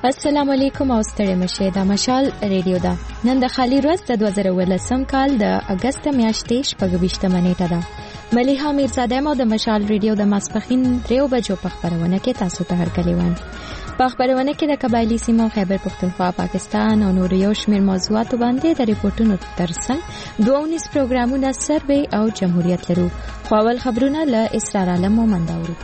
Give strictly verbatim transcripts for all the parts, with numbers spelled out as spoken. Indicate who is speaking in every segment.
Speaker 1: السلام علیکم او ستړي مشه دا مشال ریډیو دا نن د خالی ورځ د دوه زره ولسم کال د اگست میاشتې شپږویشتمه نیټه ده. ملیحه میرزاده مو د مشال ریډیو د ماسپخین دریو بجو په خبرونه کې تاسو ته هرکلی وایم. په خبرونه کې د قبایلی سیمو خیبر پختونخوا، پاکستان او نور یو شمېر موضوعاتو باندې د ریپورتونو ترڅنګ دوه ونیس پروګرامونه سروې او جمهوریت لرو. خو اول خبرونه له اسرار عالم مومند اورو.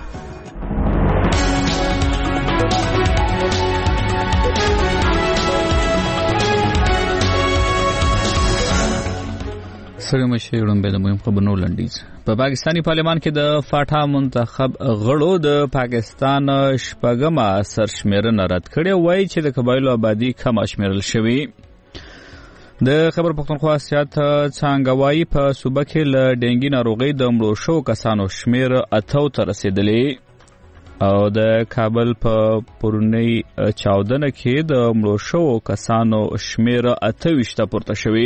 Speaker 2: سره مشه وړاندې د مهم خبرونو لنډیز. په پاکستانی پارلمان کې د فاټا منتخب غړو د پاکستان شپږمه سرشمیرنه رد کړې، وایي چې د قبایلو آبادی کم شمیرل شوی. د خیبر پختونخوا سیاست څنګه وایي په صوبه کې له ډینګي ناروغۍ د مړو شو کسانو شمیر اتو ته رسیدلی او د کابل په پرونی چاودنه کې د مړو شو کسانو شمیر اته ویشت پورته شوی.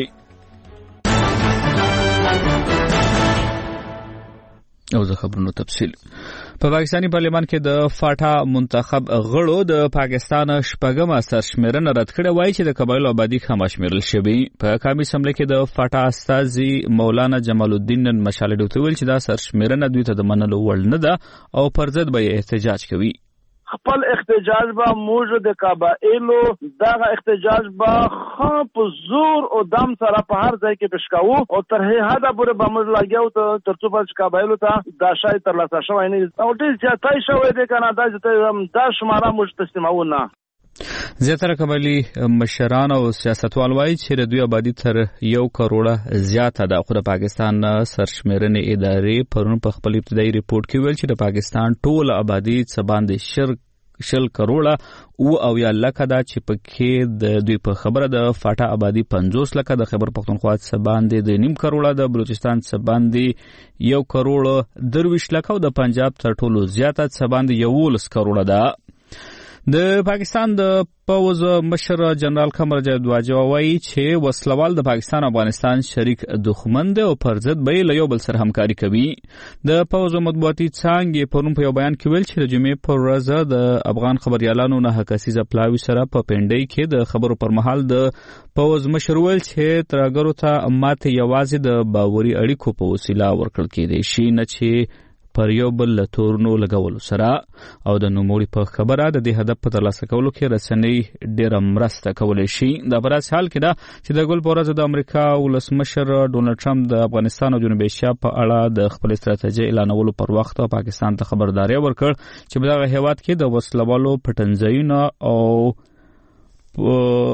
Speaker 2: او زه خبرونو تفصیل. په پاکستانی پارلمان کې د فاټا منتخب غړو د پاکستان شپږمه سرشمیرنه رد کړې، وایي چې د قبایلو آبادی کم شمیرل شوی. په قومي اسمبلی کې د فاټا استازي مولانا جمال الدین مشال ډوته ویل چې دا سرشمیرنه دوی ته د منلو وړ نه ده او پر ضد به احتجاج کوي.
Speaker 3: خپل احتجاج با موجود د قبایلو دغه احتجاج با خپ زور او دم سره په هر ځای کې پښکاو او تر هدا پورې به موږ لاګیو ته ترڅو په قبایلو ته دا شای تر لاسه شوی نه او ډیر ځای شوی دی کنه دا چې دا شماره موږ تسلیمونه.
Speaker 2: زیاتره قبایلی مشران او سیاستوال وایي چې د دوی آبادی تر یو کروڑه زیاته ده. خو د پاکستان سرشمیرنې ادارې پرون په خپل ابتدایي ریپورت کې ویل چې د پاکستان ټول آبادی څه باندې شرک شل کروڑه او او یا لکه دا چې پکې د دوی په خبره د فاټا آبادی پنځوس لکه، د خیبر پختونخوا څه باندې د نیم کروڑه، د بلوچستان څه باندې یو کروڑ درویش لکه او د پنجاب تر ټولو زیاته څه باندې یولس کروڑه ده. د پاکستان د پوز مشر جنرال قمر جاوید باجوا وایي چې وسلوال د پاکستان او افغانستان شریک دښمن دی او پر ضد به له یو بل سره همکاري کوي. د پوز مطبوعاتي څانګې پرون په یو بیان کې ویل چې د جمعې پر ورځ د افغان خبريالانو نه کسیزه پلاوي سره په پنډۍ کې د خبرو پر مهال د پوز مشر ویل چې ترګرو ته ماته یوازې د باوري اړیکو په وسیله ورکړل کېدی شي، نه چې پر یو بل لتورنو لګولو سره. او د نوموړي په خبره د دې هدف په ترلاسه کولو کې رسنۍ ډېره مرسته کولی شي. دا په داسې حال کې ده چې د ګل په ورځ د امریکا ولسمشر ډونالډ ټرمپ د افغانستان او جنوبي اسیا په اړه د خپل استراتیژۍ اعلانولو پر وخت پاکستان ته خبرداری ورکړ چې په دغه هیواد کې د وسلوالو پټنځایونه او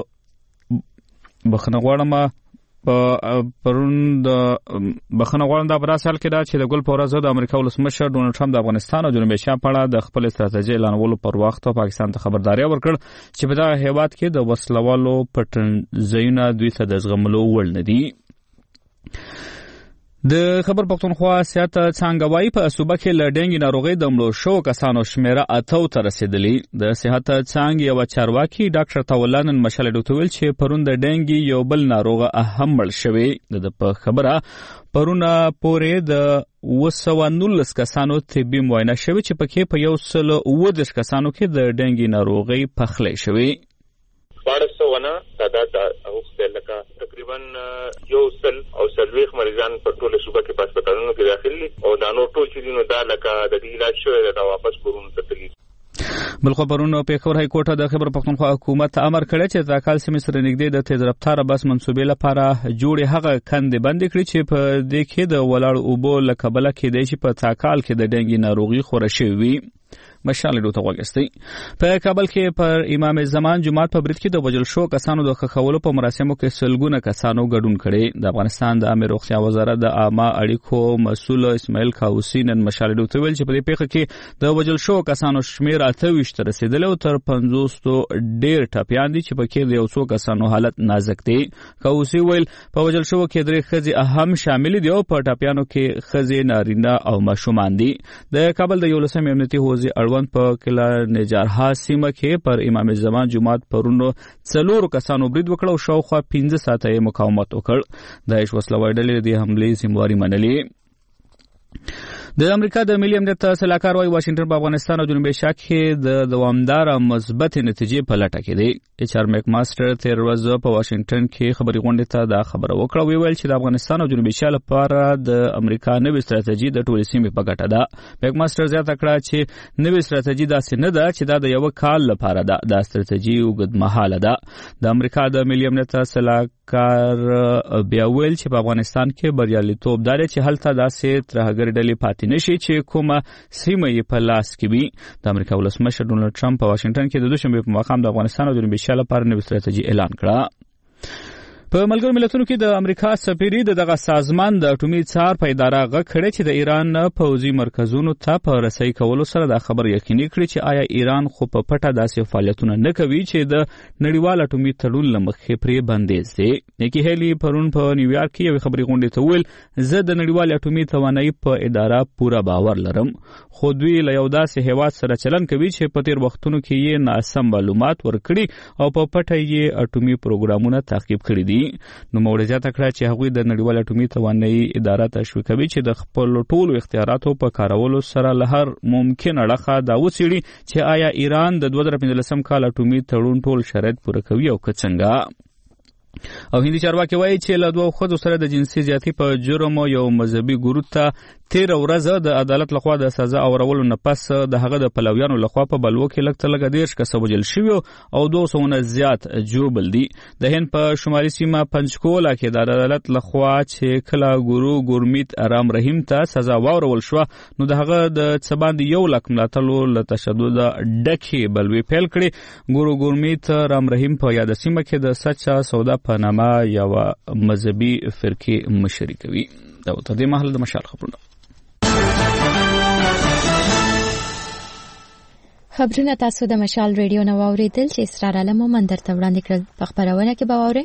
Speaker 2: بخښنه غواړم پرون د بخښنه غواړم دا په داسې حال کې ده چې د ګل په ورځ د امریکا ولسمشر ډونالډ ټرمپ د افغانستان او جنوبي اسیا په اړه د خپل استراتیژۍ اعلانولو پر وخت پاکستان ته خبرداری ورکړ چې په دغه هیواد کې د وسلوالو پټنځایونه دوی ته د زغملو وړ نه دي. د خبر پختونخوا سیاست څنګه وایي په صوبه کې له ډینګي ناروغۍ د مړو شو کسانو شمیره اتو ته رسیدلی. د صحت څنګه یو چارواکي ډاکټر تولان مشال ډوته ویل چې پرون د ډینګي یو بل ناروغه اهم مړ شوی. د په خبره پرونه پورې د اوه سوه نولس کسانو طبي معاینه شوی چې پکې په یو سل اووه دېرش کسانو کې د ډینګي ناروغۍ پخلی شوی.
Speaker 4: شپاړس سوه نه تعداد اوښتی لکه تقریبا یو سل او څلوېښت مریضان په ټوله صوبه کې په هسپتالونو کې داخل دي او دا نور ټول چې دي نو دا لکه د دې علاج شوی دی دا واپس کورونو ته تللي.
Speaker 2: بلخو پرون پېښور های کوټه د خیبر پختونخوا حکومت امر کړی چې د کال سیمې سره نږدې د تیز رفتاره بس منصوبې لپاره جوړې هغه کندې بندې کړي چې په دې کې د ولاړ اوبو له کبله کېدی شي په تاکال کې د ډینګي ناروغي خوره شوې وي. مشال ډوته وګستي. په کابل کې پر امام زمان جمعات په برید کې د وجل شو کسانو د خخولو په مراسمو کې سلګونه کسانو ګډون کړي. د افغانستان د امیر روغتیا وزارت د عامه اړیکو مسؤل اسماعیل کاوسی نن مشال ډوته ویل چې په دې پیښه کې د وجل شو کسانو شمیر اته ویشت رسیدلی او تر پنځوس ډېر ټپیان دي چې پکې د یو څو کسانو حالت نازک دی. کاوسی ویل په وجل شو کې درې ښځې اهم شامل دي او په ټپیانو کې ښځې، نارینه او ماشومان دي. د کابل د یولسم امنیتي حوزې اړوند په کلا نجارها سیمه کې پر امام زمان جمعات پرونو څلورو کسانو برید وکړ او شاوخوا پنځه ساعته مقاومت وکړ. داعش وسلوال ډلې د حملې ذمہواري منلې. د امریکا د ملي امنیت سلاکار وايي واشنگټن په افغانستان او جنوبي ایشیا کې د دوامدار مثبت نتیجې په لټه کې دی. ایچ آر میک ماستر تیر ورځ په واشنگټن کې خبري غونډې ته دا خبره وکړه. ویل چې د افغانستان او جنوبي ایشیا لپاره د امریکا نوې ستراتیژي د ټولې سیمې په ګټه ده. میک ماستر زیاته کړه چې نوې ستراتیژي داسې نه ده چې دا د یو کال لپاره ده. دا ستراتیژي اوږدمهاله ده. د امریکا د ملي امنیت سلاکار بیا ویل چې په افغانستان کې بریالیتوب دار چې هلته داسې ترهګر ډلې پاتې نشي چې کومه سیمه یې په لاس کې وي. د امریکا ولسمشر ډونالډ ټرمپ په واشنگټن کې د دوشنبه په مقام د افغانستان او جنوبي ایشیا لپاره نوې ستراتیژي اعلان کړه. په ملګرو ملتونو کې د امریکا سفیر د دغه سازمان د اټومي څار په اداره غږ کړی چې د ایران پوځي مرکزونو ته په رسۍ کولو سره د خبر یقیني کړی چې آیا ایران خو په پټه داسې فعالیتونه نه کوي چې د نړیوال اټومي تړون له مخې پرې بندیز دی. نیکی هیلی پرون په نیویارک کې یو خبري غونډې ته ویل زه د نړیوال اټومي توانایي په اداره پوره باور لرم، خو دوی له یو داسې هیواد سره چلن کوي چې په تیر وختونو کې یې ناسم معلومات ورکړي او په پټه یې اټومي پروګرامونه تعقیب کړي دي. نو موږ زیاته کړه چې هغوی د نړیوال اټومي توانایي اداره تشویقوي چې د خپل ټولو اختیاراتو په کارولو سره له هر ممکن اړخه دا وڅېړي چې آیا ایران د دوه زره پنځلسم کال اټومي تړون ټول شرایط پوره کوي او که څنګه. او هندي چارواکي وایي چې له دوه ښځو سره د جنسي زیاتي په جرم یو مذهبي ګروپ ته تیر ورځ د عدالت لخوا د سزا اورولو نه پس د هغه د پلویانو لخوا په بلوه کې لږ تر لږه دېرش کسه وژل شوي او دوه سوه نه زیات ژوبل دي. د هند په شمالي سیمه پنچکولا کې د عدالت لخوا چې کله ګورو ګورمیت رام رحیم ته سزا واورول شوه نو د هغه د څه باندې یو لک ملاتړو له تشدد ډکې بلوې پیل کړې. ګورو ګورمیت رام رحیم په یاده سیمه کې د سچا سودا په نامه یوه مذهبي فرقې مشري کوي. دا تر دې مهاله د مشال خبرونه
Speaker 1: خبرونه تاسو د مشال ریډیو نو اوریدل چې اسرار علم مومن درته وړاندې کړل. په خبرونه کې به واورئ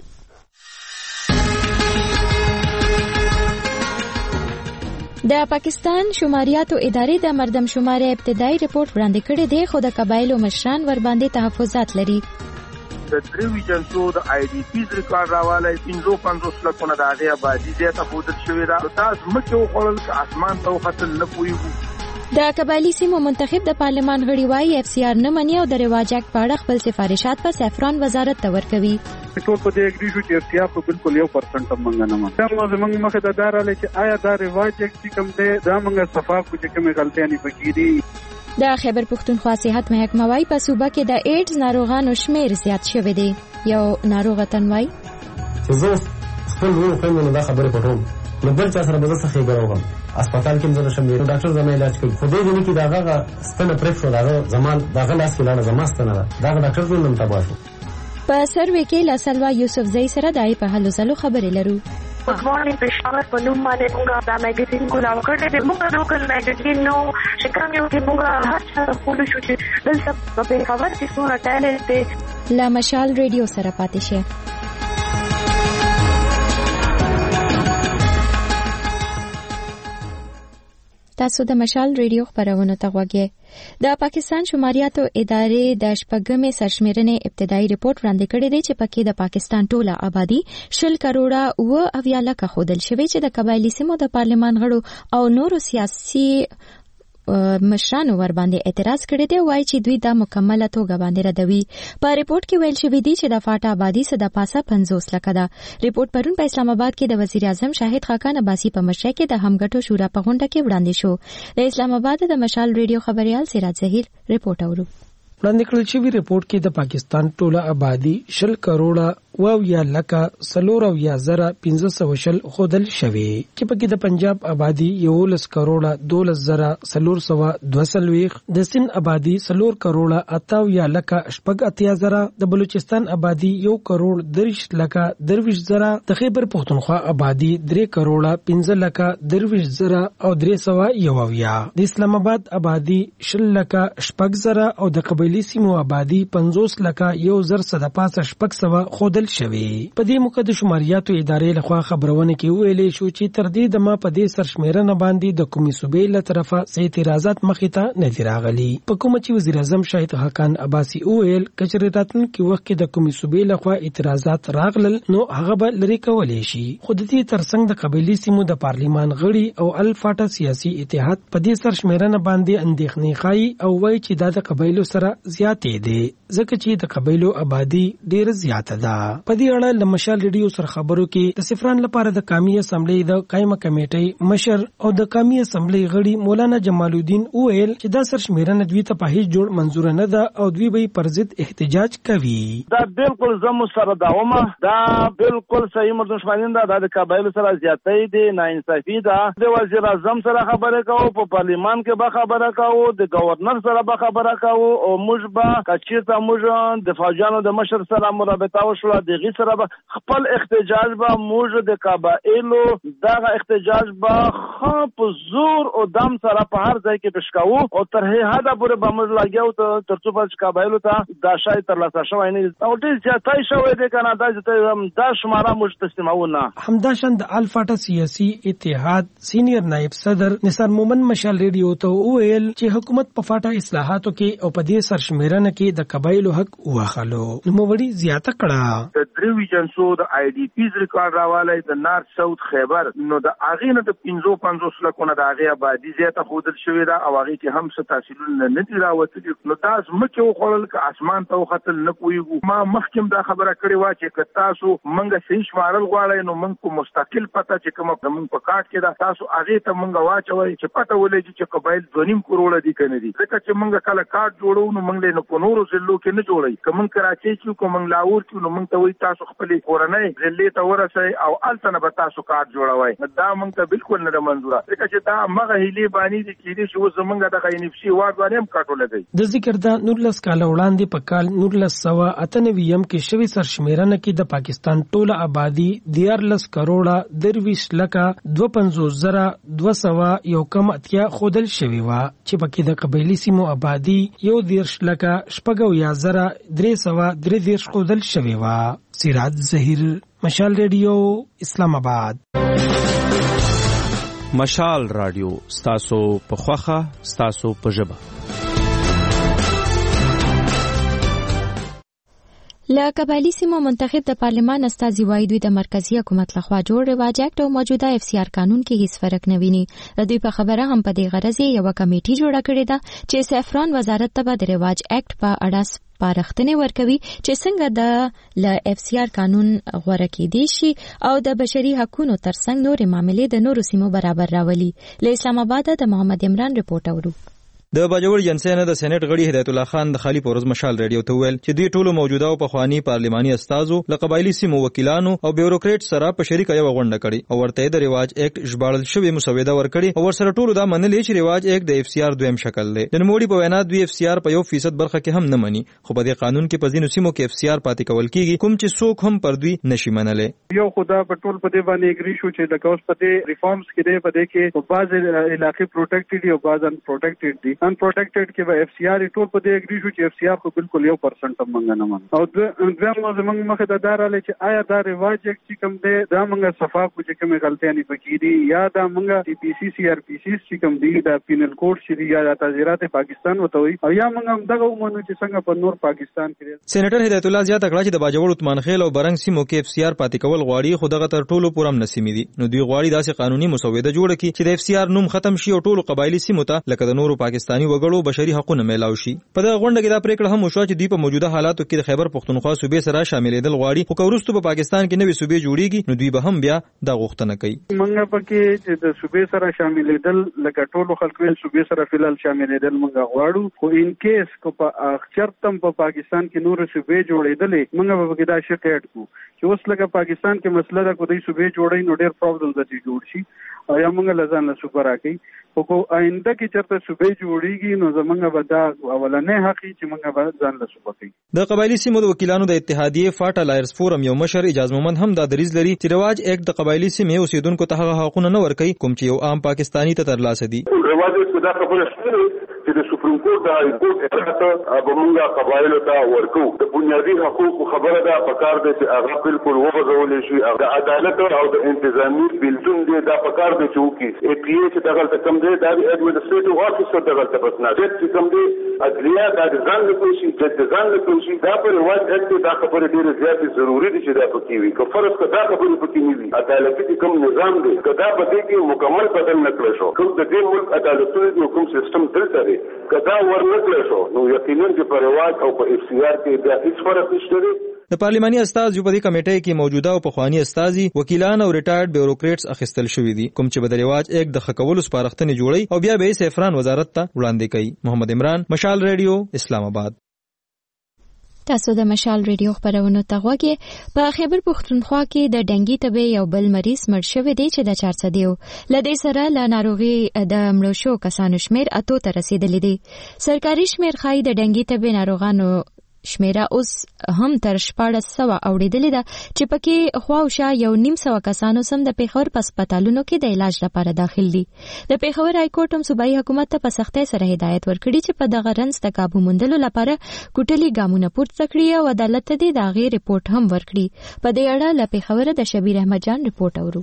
Speaker 1: د پاکستان شماریاتو ادارې د مردم شمارې ابتدایي رپورت وړاندې کړی دی خو د قبایلو مشران ور باندې تحفظات لري.
Speaker 3: د دریو جنسو د آی ډي پیز ریکارډ راواله پنځه پنځوس لکونه د هغې آبادي زیاته ښودل شوې ده. دا ځمکې وخوړل که اسمان ته وختل نه پوهېږو.
Speaker 1: د قبایلي سیمو منتخب د پارلمان غړي وایي اف سی آر نه مني او د رواج اکټ په اړه خپل سفارشات په سیفران وزارت ته ورکوي.
Speaker 5: ټول په دې اګری شو چې اف سی آر په بالکل یو پرسنټ هم منګه نه مني. دا زموږ مخه ته دا راغلی چې آیا دا رواج اکټ کوم دی دا موږ صفا کړو چې کومې غلطیانې پکې دي. د خیبر پختونخوا صحت محکمه وايي په صوبه کې د ایډز ناروغانو شمیر زیات شوی دی. یو ناروغ تن وايي
Speaker 6: چې زه خپل ورور خپل نه خبرې پټوم نو بل چا سره به زه څه خبرم هسپتال کې زه شم دی ډاکټر زما علاج کوي خو دې دې کې داغه ستنه پرېښ شو داغه زمان داغه لاس کې لاړه زما ستنه داغه ډاکټر زما نن تبا شو.
Speaker 1: په سروې کې لاسلوا یوسف زئی سره دای په هلو زلو خبرې لرو.
Speaker 7: افغاني پېښور په نوم باندې موږ دا میګزین کولاو کړی دی. موږ د لوکل میګزین نو شکام یو کې موږ هر څه خولو شو چې دلته په پېښور کې څونه ټالنټ دی.
Speaker 1: لا مشال ریډیو سره پاتې شه. تاسو د مشال ریډیو خبرونه ته غوږی. د پاکستان شماریاتو ادارې د شپږمې سرشمیرنې ابتدایي رپورت وړاندې کړی دی چې پکې د پاکستان ټوله آبادی شل کروڑه و اویا لکه ښودل شوی چې د قبایلي سیمو د پارلمان غړو او نورو سیاسي مشرانو ور باندې اعتراض کړی دی. وایي چې دوی دا مکمله توګه باندې ردوي. په ریپورت کې ویل شوی دی چې د فاټا آبادی څخه د پاسه پنځوس لکه ده. ریپورت پرون په اسلام آباد کې د وزیر اعظم شاهد خاقان عباسي په مشرۍ کې د همګټو شورا په غونډه کې وړاندې شو. د اسلام آباد د مشال ریډیو خبريال سراج ظهیر ریپورت اورو.
Speaker 8: وړاندې کړل شوی ریپورت کې د پاکستان ټوله آبادی شل کروڑه واو یا لکه سلور او یا زره پنځه سوه شل خودل شوی چې پکې د پنجاب آبادی یولس کروڑه دولس زره سلور سوه دوه سلويخ د سند آبادی سلور کروڑه اتاو یا لکه شپږ اتیا زره د بلوچستان آبادی یو کروڑ دریش لکه درویش زره د خیبر پختونخوا آبادی درې کروڑه پنځه لکه درویش زره او درې سوه یوویا د اسلام آباد آبادی شل لکه شپږ زره او د قبایلی سیمو آبادی پنځوس لکه یو زر صد پاسه شپږ سوه خودل خودل شوی. په دې موقع د شماریاتو ادارې لخوا خبرونه کې ویلې شو چې تر دې دمه په دې سرشمیرنه باندې د کومې صوبې له طرفه څه اعتراضات مخې ته نه دي راغلي. په کومه چې وزیر اعظم شاهد حقان عباسي وویل کچره راتلونکي وخت کې د کومې صوبې لخوا اعتراضات راغلل نو هغه به لري کولای شي. خو د دې ترڅنګ د قبایلی سیمو د پارلیمان غړي او الفاټا سیاسي اتحاد په دې سرشمیرنه باندې اندېښنې ښایي او وایي چې دا د قبایلو سره زیاتې دي ځکه چې د قبایلو آبادی ډېر زیاته ده. په دې اړه له مشال ریډیو سره خبرو کې د سفران لپاره د قومي اسمبلی د قائمه کمیټې مشر او د قومي اسمبلی غړي مولانا جمال الدین وویل چې دا سرشمیرنه دوی ته په هیڅ جوړ منظور نه ده او دوی به پر ضد احتجاج کوي.
Speaker 3: دا بالکل زمو سره داومه دا بالکل صحیح مردمشمارین ده د قبایلو سره زیاتې دي ناانصافي ده. د وزیر اعظم سره خبره کوو په پارلیمان کې به خبره کوو د گورنر سره به خبره کوو او موږ به کچیرته موږ د فوجانو د مشر سره مرابطه وشوه د غي سره به خپل احتجاج به موږ د قبایلو دغه احتجاج به خپ زور او دم سره په هر ځای کې پښکاو او تر هدا پورې به موږ لاګیو ته ترڅو په قبایلو ته دا شای تر لاسه شوی نه او ډیر زیاتای شوی دی کنه دا چې دا شماره موږ تسلیمونه.
Speaker 8: همداشان د الفاټا سیاسي اتحاد سینیئر نائب صدر نثار مومن مشال ریډیو ته وویل چې حکومت په فاټا اصلاحاتو کې او په دې سرشمیرنه کې د قبایلو حق واخلو نو وړي زیاته کړه.
Speaker 9: د دریو جنسو د آی ډی پیز ریکارډ راواله د نارث ساوث خیبر نو د اغه نه د پنځه پنځوس لکونه د اغه آبادی زیاته خودل شوې ده او هغه کې هم څه تحصیلونه نه دي راوتلي نو تاسو مکه وخړل ک اسمان ته وختل نه کویږو. ما مخکم دا خبره کړې و چې ک تاسو منګه صحیح شمارل غواړئ نو موږ په مستقل پته چې کوم موږ په کارت کې دا تاسو هغه ته موږ واچوي چې پته ولګي چې قبایل دونیم کروڑه دي کنه دي ځکه چې موږ کله کارت جوړو نو موږ له په نورو ضلعو کې نه جوړي کوم کراچي کې کوم لاهور کې نو موږ ته وي تاسو خپل کورنۍ ضلع ته ورسئ او التنه به تاسو کارت جوړوي دا موږ ته بالکل نه منظوره ځکه چې دا مغه هلي باندې دي کې دي چې زمونږ د غینفسي وارد باندې هم کاټول دی.
Speaker 8: د ذکر دا نورلس کال وړاندې په کال نورلس سوا اتنویم کې شوی سرشمیرنه کې د پاکستان ټوله آبادی دیارلس کروڑه درویش لکه دوه پنځوس زره دوه سوه یو کم اتیا خودل شوی و چې پکې د قبایلی سیمو آبادی یو دیرش لکه شپږو یا زره درې سوه درې دیرش خودل شوی و. سراج ظهیر مشال ریډیو اسلام آباد.
Speaker 10: مشال رادیو ستاسو په خوخه ستاسو په ژبه.
Speaker 1: له قبایلی سیمو منتخب د پارلمان استازي وایي دوی د مرکزی حکومت لخوا جوړ رواج اکټ او موجوده اف سی آر قانون کې هیڅ فرق نه ویني. دوی په خبره هم په دې غرض یو کمیټي جوړه کړې ده چې سفران وزارت ته د رواج اکټ په اړه سپارښتنې ورکوي چې څنګه د ل اف سی آر قانون غوړه کېدی شي او د بشري حقوقو ترڅنګ نورې معاملې د نورو سیمو برابر راولي. له اسلام آباد د محمد عمران رپورټ اورو.
Speaker 11: د باجوړ جنسینه د سېنات غړي هدایت الله خان د خالی پورز مشال ریډیو ته ویل چې دوی ټولو موجوده او پخوانی پارلماني استادو له قبایلی سیمو وکیلانو او بیوروکریټ سره په شریکه یو غونډه کړي او ورته د رواج اکټ ژباړل شوی مسوده ورکړي او ورسره ټولو دا منلې چې رواج اکټ د اف سی آر دویم شکل دی. د نوموړي په وینا دوی اف سی آر په یو فیصد برخه کې هم نه مني خو په دې قانون کې په ځینو سیمو کې اف سی آر پاتې کول کیږي کوم چې څوک هم پر دوی نشي منلې.
Speaker 5: یو خدا په ټول په دې باندې اګری شو چې د کوس په دې ریفارمز کې دی په دې کې په بعض علاقې پروټیکټډ او بعض ان پروټیکټډ دي. ان پروټیکټډ کې به اف سی آر ټول په دې اګری شو چې اف سی آر خو بالکل یو پرسنټ هم منګ نه من او دویم زمونږ مخه د داراله چې آیا دا رواج چې کوم دی دا موږ صفاف کو چې کومه غلطیاں نه پکې دي یا دا موږ سی پی سی سی آر پی سی چې کوم دی دا پینل کوډ چې یا د تعزیرات پاکستان وته وي او یا موږ هم دغه ومنو چې څنګه په نور پاکستان کې.
Speaker 11: سېنیټر هدایت الله زیاته کړه چې د باجوړ عثمان خیل او برنګ سیمو کې اف سی آر پاتې کول غواړي خو دغه تر ټولو پورم نسیمي دي نو دوی غواړي داسې قانوني مسوده جوړه کړي چې د اف سی آر نوم ختم شي او ټولو قبایلی سیمو ته لکه د نورو پاکستانی وګړو بشري حقوقونه میلاو شي. په دغه غونډه کې دا پریکړه هم وشوه چې دوی په موجوده حالاتو کې د خیبر پختونخوا صوبې سره شاملېدل غواړي خو که وروسته په پاکستان کې نوې صوبې جوړیږي نو دوی به هم بیا دا غوښتنه کوي.
Speaker 5: موږ پکې چې د صوبې سره شاملېدل لکه ټولو خلکو یې صوبې سره فلال شاملېدل موږ غواړو خو ان کیس کو په چرتم په پاکستان کې نور صوبې جوړېدلې موږ به کې دا شکایت کوو چې اوس لکه پاکستان کې مسله ده کو دوی صوبې جوړي نو ډېر پرابلم دي جوړ شي او یا موږ لزان له صوبه راکې خو کو آینده کې چرته صوبې جوړیږي نو زمونږ به دا اولنې حق چې موږ به ځان له صوبه کوي.
Speaker 11: د قبایلی سیمو د وکیلانو د اتحادیې فاټا لایرز فورم یو مشر اجاز محمد هم دا دریځ لري چې رواج اکټ د قبایلی سیمې اوسیدونکو ته هغه حقوقونه نه ورکوي کوم چې یو عام پاکستانی ته ترلاسه دي.
Speaker 12: رواجه څخه دا خبره شته چې د سپریم کورټ د هاي کورټ اراده به موږ قبایلو ته ورکو. د بنیادی حقوق خبره ده پکار ده چې هغه بالکل وغځول شي. د عدالت او د انتظامی بلتون دی دا پکار ده چې وکي ای پی ای چې دغه کم دی دا د ایڈمنسټریټیو افیسر دغه ته بس نه چې کم دی عدلیه دا ځان له کوشي چې ځان له کوشي دا په رواج اکټ دا خبره ډیره زیاته ضروری دي چې دا پکې وي. که فرض کړه دا خبره پکې نه وي عدالتي کوم نظام دی کدا په دې کې مکمل بدل نه کړی شو کوم د دې ملک عدالتونو کوم سیستم دلته دی کدا ور نه کړی شو نو یقینا چې په رواج او په اف سی آر کې دا هیڅ فرق نشته.
Speaker 11: د پارلیماني استاذ په دې کمیټې کې موجوده او پخوانی استاذي وکیلان او ریټایرډ بیوروکریټس اخیستل شوی دي کوم چې د رواج یک د خکولو سپارښتنې جوړي او بیا به سفران وزارت ته وړاندې کوي. محمد عمران، مشال ریډیو، اسلام آباد.
Speaker 1: تاسو د مشال ریډیو خبرونو ته غوږی. په خیبر پښتونخوا کې د ډنګي تبې یو بل مریض مړ شوی دی چې د چار سو دیو لدې سره له ناروغي د مړو شو کسانو شمیر اتو ته رسیدلی دی. سرکاري شمیر خای د ډنګي تبې ناروغانو شمیره اوس هم تر شپاړس سوه اوریدلې ده چې پکې خواوشا یو نیم سوه کسانو سم د پیښور په هسپتالونو کې د علاج لپاره داخل دي. د پیښور های کورټ هم صوبایي حکومت ته په سختۍ سره هدایت ورکړي چې په دغه رنځ د قابو موندلو لپاره کوټلي ګامونه پورته کړي او عدالت ته د هغې رپورټ هم ورکړي. په دې اړه له پیښوره د شبیر احمد جان رپورټ اورو.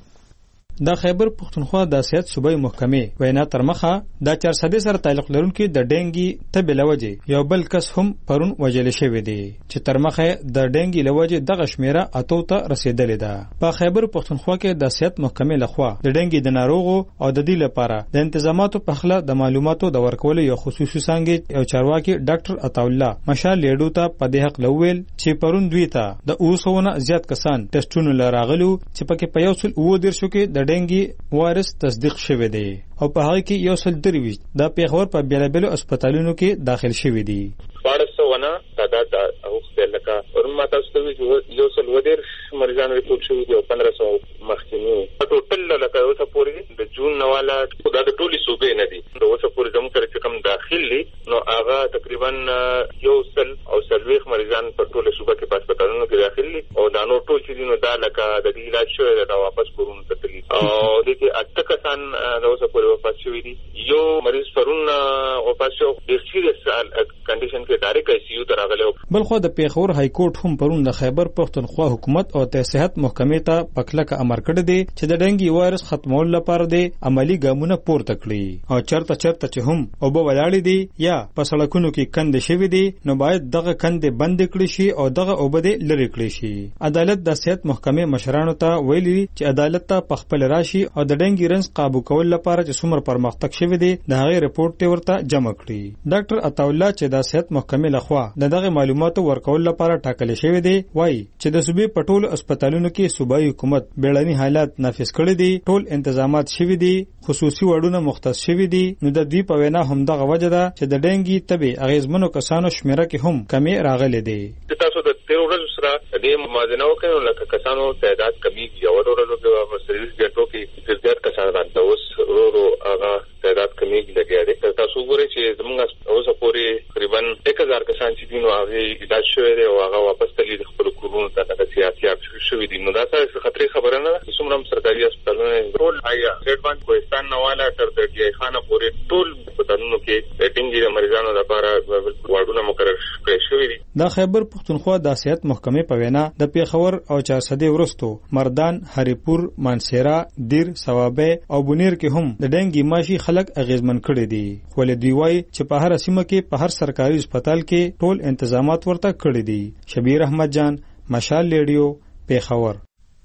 Speaker 11: د خیبر پښتونخوا د سیاست صوبایي محکمې وینا تر مخه د چار سو سره تعلق لرونکي د ډنګي تبې لوجې یو بل کس هم پرون وژل شوی دی چې تر مخه د ډنګي لوجې دغه شمیره اتو ته رسیدلې ده. په خیبر پښتونخوا کې د سیاست محکمې لخوا د ډنګي د ناروغو او د دې لپاره د انتظاماتو په خله د معلوماتو د ورکولو یو خصوصي څنګه یو چارواکي ډاکټر عطاالله مشال لیډو ته په دې حق لویل چې پرون دوی ته د اوسونه زیات کسان ټیسټونو لراغلو چې پکې په یو څل و دیر شو کې د ډنګي وایرس تصدیق شوی دی او په هغه کې یو سل دروي د پیښور په بیلابلو هسپتالونو کې داخل شوی دی.
Speaker 4: شپاړس سوه نه تعداد د اوښ لکه ورما تاسو ته وی یو سل ودیر مریضان ریپورټ شوي دي او پندرہ سو مخکینی ټوټل لکه اوسه پورې د جون نواله دا د ټولي صوبې نه دي د اوسه پورې زموږ سره چې کوم داخل دي نو هغه تقریبا یو سل او سلويخ مریضان په ټوله صوبه کې په هسپتالونو کې داخل دي او دا نو ټول چې نو دا لکه د دې علاج شوی دا واپس کورونه ته تللی او د دې اته کسان د اوسه پورې وفات شوي دي. یو مریض پرون وفات شو د سیریس کنډیشن کې ډایرکټ آی سی یو ته راغلی.
Speaker 11: بل خو د پیښور های کورټ هم پرون د خیبر پښتونخوا حکومت او د صحت محکمې ته پکلک امر کړی دی چې د ډنګي وایرس ختمولو لپاره د عملی ګامونه پورته کړي او چرته چرته چې هم او به ولاړې دي یا په سړکونو کې کند شوی دي نو باید دغه کند بند کړي شي او دغه اوبده لری کړي شي. عدالت د صحت محکمې مشرانو ته ویلي چې عدالت ته په خپل راشي او د ډنګي رنځ قابو کول لپاره چې څومره پرمختګ شوی دی د هغې رپورټ ورته جمع کړي. ډاکټر عطاالله چې د صحت محکمې لخوا د دغه معلوماتو ورکول لپاره ټاکل شوی دی وایي چې د صوبې په ټولو هسپتالونو کې صوبایي حکومت بیړني حالات نافذ کړي دي ټول انتظامات شوي دي خصوصي وړونه مختص شوي دي نو د دوی په وینا هم دغه وجه ده چې د ډنګي تبې اغیزمنو کسانو شمیره کې هم کمی راغلی دی.
Speaker 4: تاسو د تیر ورځو سره د موازنه وکړو لکه کسانو تعداد کمیږي او ورورو په سرویس ګټو کې زیات کسان راځي اوس ورورو هغه تعداد کمیږي لګیا دي. تاسو ګورئ چې زموږ اوس پورې تقریبا یک هزار کسان چې دي نو هغه علاج شوی دی او هغه واپس تللی د خپل کورونو ته د سیاسي شوی دي نو دا څه خطرې خبره نه ده. څومره سرکاري هسپتالونه ټول آیا ایڈوانس کوهستان نواله تر د ډي خانه پورې ټول هسپتالونو کې د ډنګي د مریضانو لپاره واډونه مقرر کړی شوی دي.
Speaker 11: د خیبر پښتونخوا د صحت محکمې په وینا د پیښور او چار سو ورستو مردان، هریپور، مانسیرا، دیر، ثوابه او بونیر کې هم د ډنګي ماشي خلک اغیزمن کړي دي. خو له دوی وایي چې په هر سیمه کې په هر سرکاري هسپتال کې ټول انتظامات ورته کړي دي. شبیر احمد جان، مشال ریډیو، پیښور.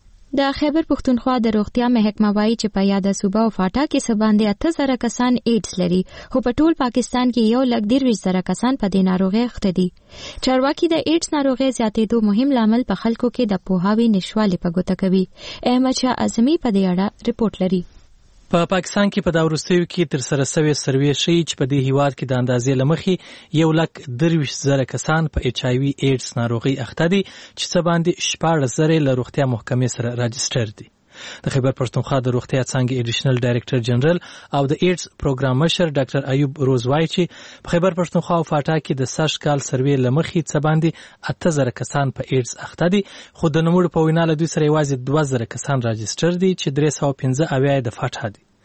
Speaker 1: د خیبر پښتونخوا د روغتیا محکمه وایي چې په یاده صوبه او فاټا کې څه باندې اته زره کسان ایډز لري خو په ټول پاکستان کې یو لک دېرش زره کسان په دې ناروغۍ اخته دي. چارواکي د ایډز ناروغۍ زیاتېدو مهم لامل په خلکو کې د پوهاوي نشوالي په ګوته کوي. احمد شاه اعظمي په دې اړه رپورټ لري.
Speaker 13: په پا پاکستان کې په دا وروستیو کې تر سره سوي سروې شي چې په دې هیواد کې د اندازې لمخې یو لک درویش زره کسان په ایچ آی وي ایډز ناروغي اخته دي چې څه باندې شپاړس زره له روغتیا محکمې سره راجستر دي. د خیبر پښتونخوا د روغتیا څانګې ایډیشنل ډایریکټر جنرال او د ایډز پروګرام مشر ډاکټر ایوب روز وایي چې په خیبر پښتونخوا او فاټا کې د سږ کال سروې لمخې څه باندې اته زره کسان په ایډز اخته دي خو د نوموړو په وینا له دوی سره یوازې دوه زره کسان راجستر دي چې درې سوه پنځه اویا د فاټا دي.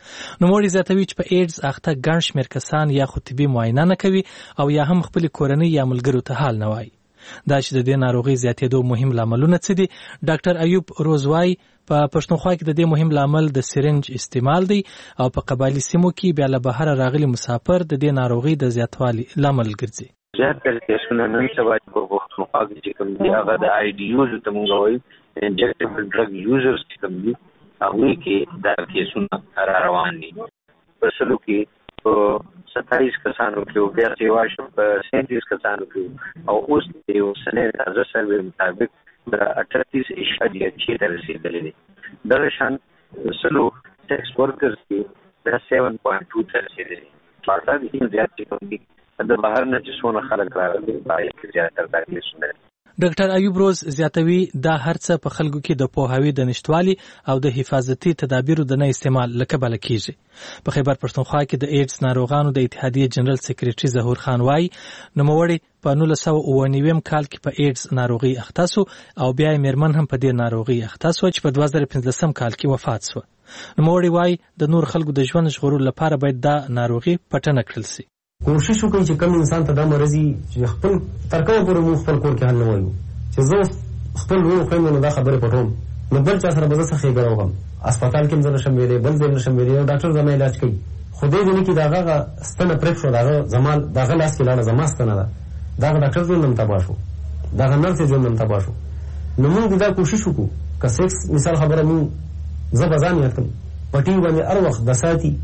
Speaker 13: نوموړي زیاتوي چې په ایډز اخته ګڼ شمېر کسان یا خو طبي معاینه نه کوي او یا هم خپل کورنۍ یا ملګرو ته حال نه وایي. دا چې د دې ناروغي زیاتېدو مهم لاملونه څه دي، ډاکټر ایوب روز وايي په پښتونخوا کې د دې مهم لامل د سرنج استعمال دی او په قبایلي سیمو کې بیا له بهره راغلي مسافر د دې ناروغي د زیاتوالي لامل ګرځي.
Speaker 14: زیات کیسونه نن سبا په پښتونخوا کې چې کوم دی هغه د آی ډي یوز ته موږ وایو انجکټیبل ډرګ یوزرز چې کوم دي هغه کې دا کیسونه را روان دي. په سلو کې په ستایس کسانو کې بیا سیوا شو په سینتیس کسانو کې او اوس د یو سنې تازه سروې مطابق د اٹھتیس اشاریه چھ ته رسیدلې دي. دغه شان سلو سیکس ورکرز کې د سیون پوینټ ټو ته رسیدلې دي. پاټا دي زیات چې کوم دي د بهر نه چې څونه خلک راغلي باید کې زیاتره دا کیسونه.
Speaker 13: ډاکټر ایوب روز زیاتوي دا هرڅه په خلکو کې د پوهاوي د نشټوالي او د حفاظتي تدابیرو د نه استعمال لکبل کیږي. په خیبر پښتونخوا کې د ایډز ناروغانو د اتحادیې جنرال سیکریټري ظهور خان وايي نوموړي په نولس سوه اوه نوي کال کې په ایډز ناروغي اخته سو او بیا یې میرمن هم په دې ناروغي اخته سو چې په دوه زره پنځلسم کال کې وفات سو. نوموړي وايي د نور خلکو د ژوند ژغورلو لپاره باید دا ناروغي پټنه کړل شي.
Speaker 6: کوشش وکړي چې کوم انسان ته دا مرضی چې خپل ترکمه پورې مو خپل کور کې حل نه وایو چې زه خپل ورو خو نه دا خبره پټوم نو بل چا سره به زه څه خبره وکم هسپتال کې زنه شم ویلې بل ځای نشم ویلې او ډاکټر زما علاج کوي خو دې دې کې داغه ستنه پرېښ شو داغه زمال داغه لاس کې لاله زما ستنه ده داغه ډاکټر ژوند نن تبا شو داغه نرس ژوند نن تبا شو. نو موږ دا کوشش وکړو که سیکس مثال خبره موږ زه بزان یاتم پټي باندې هر وخت د ساتي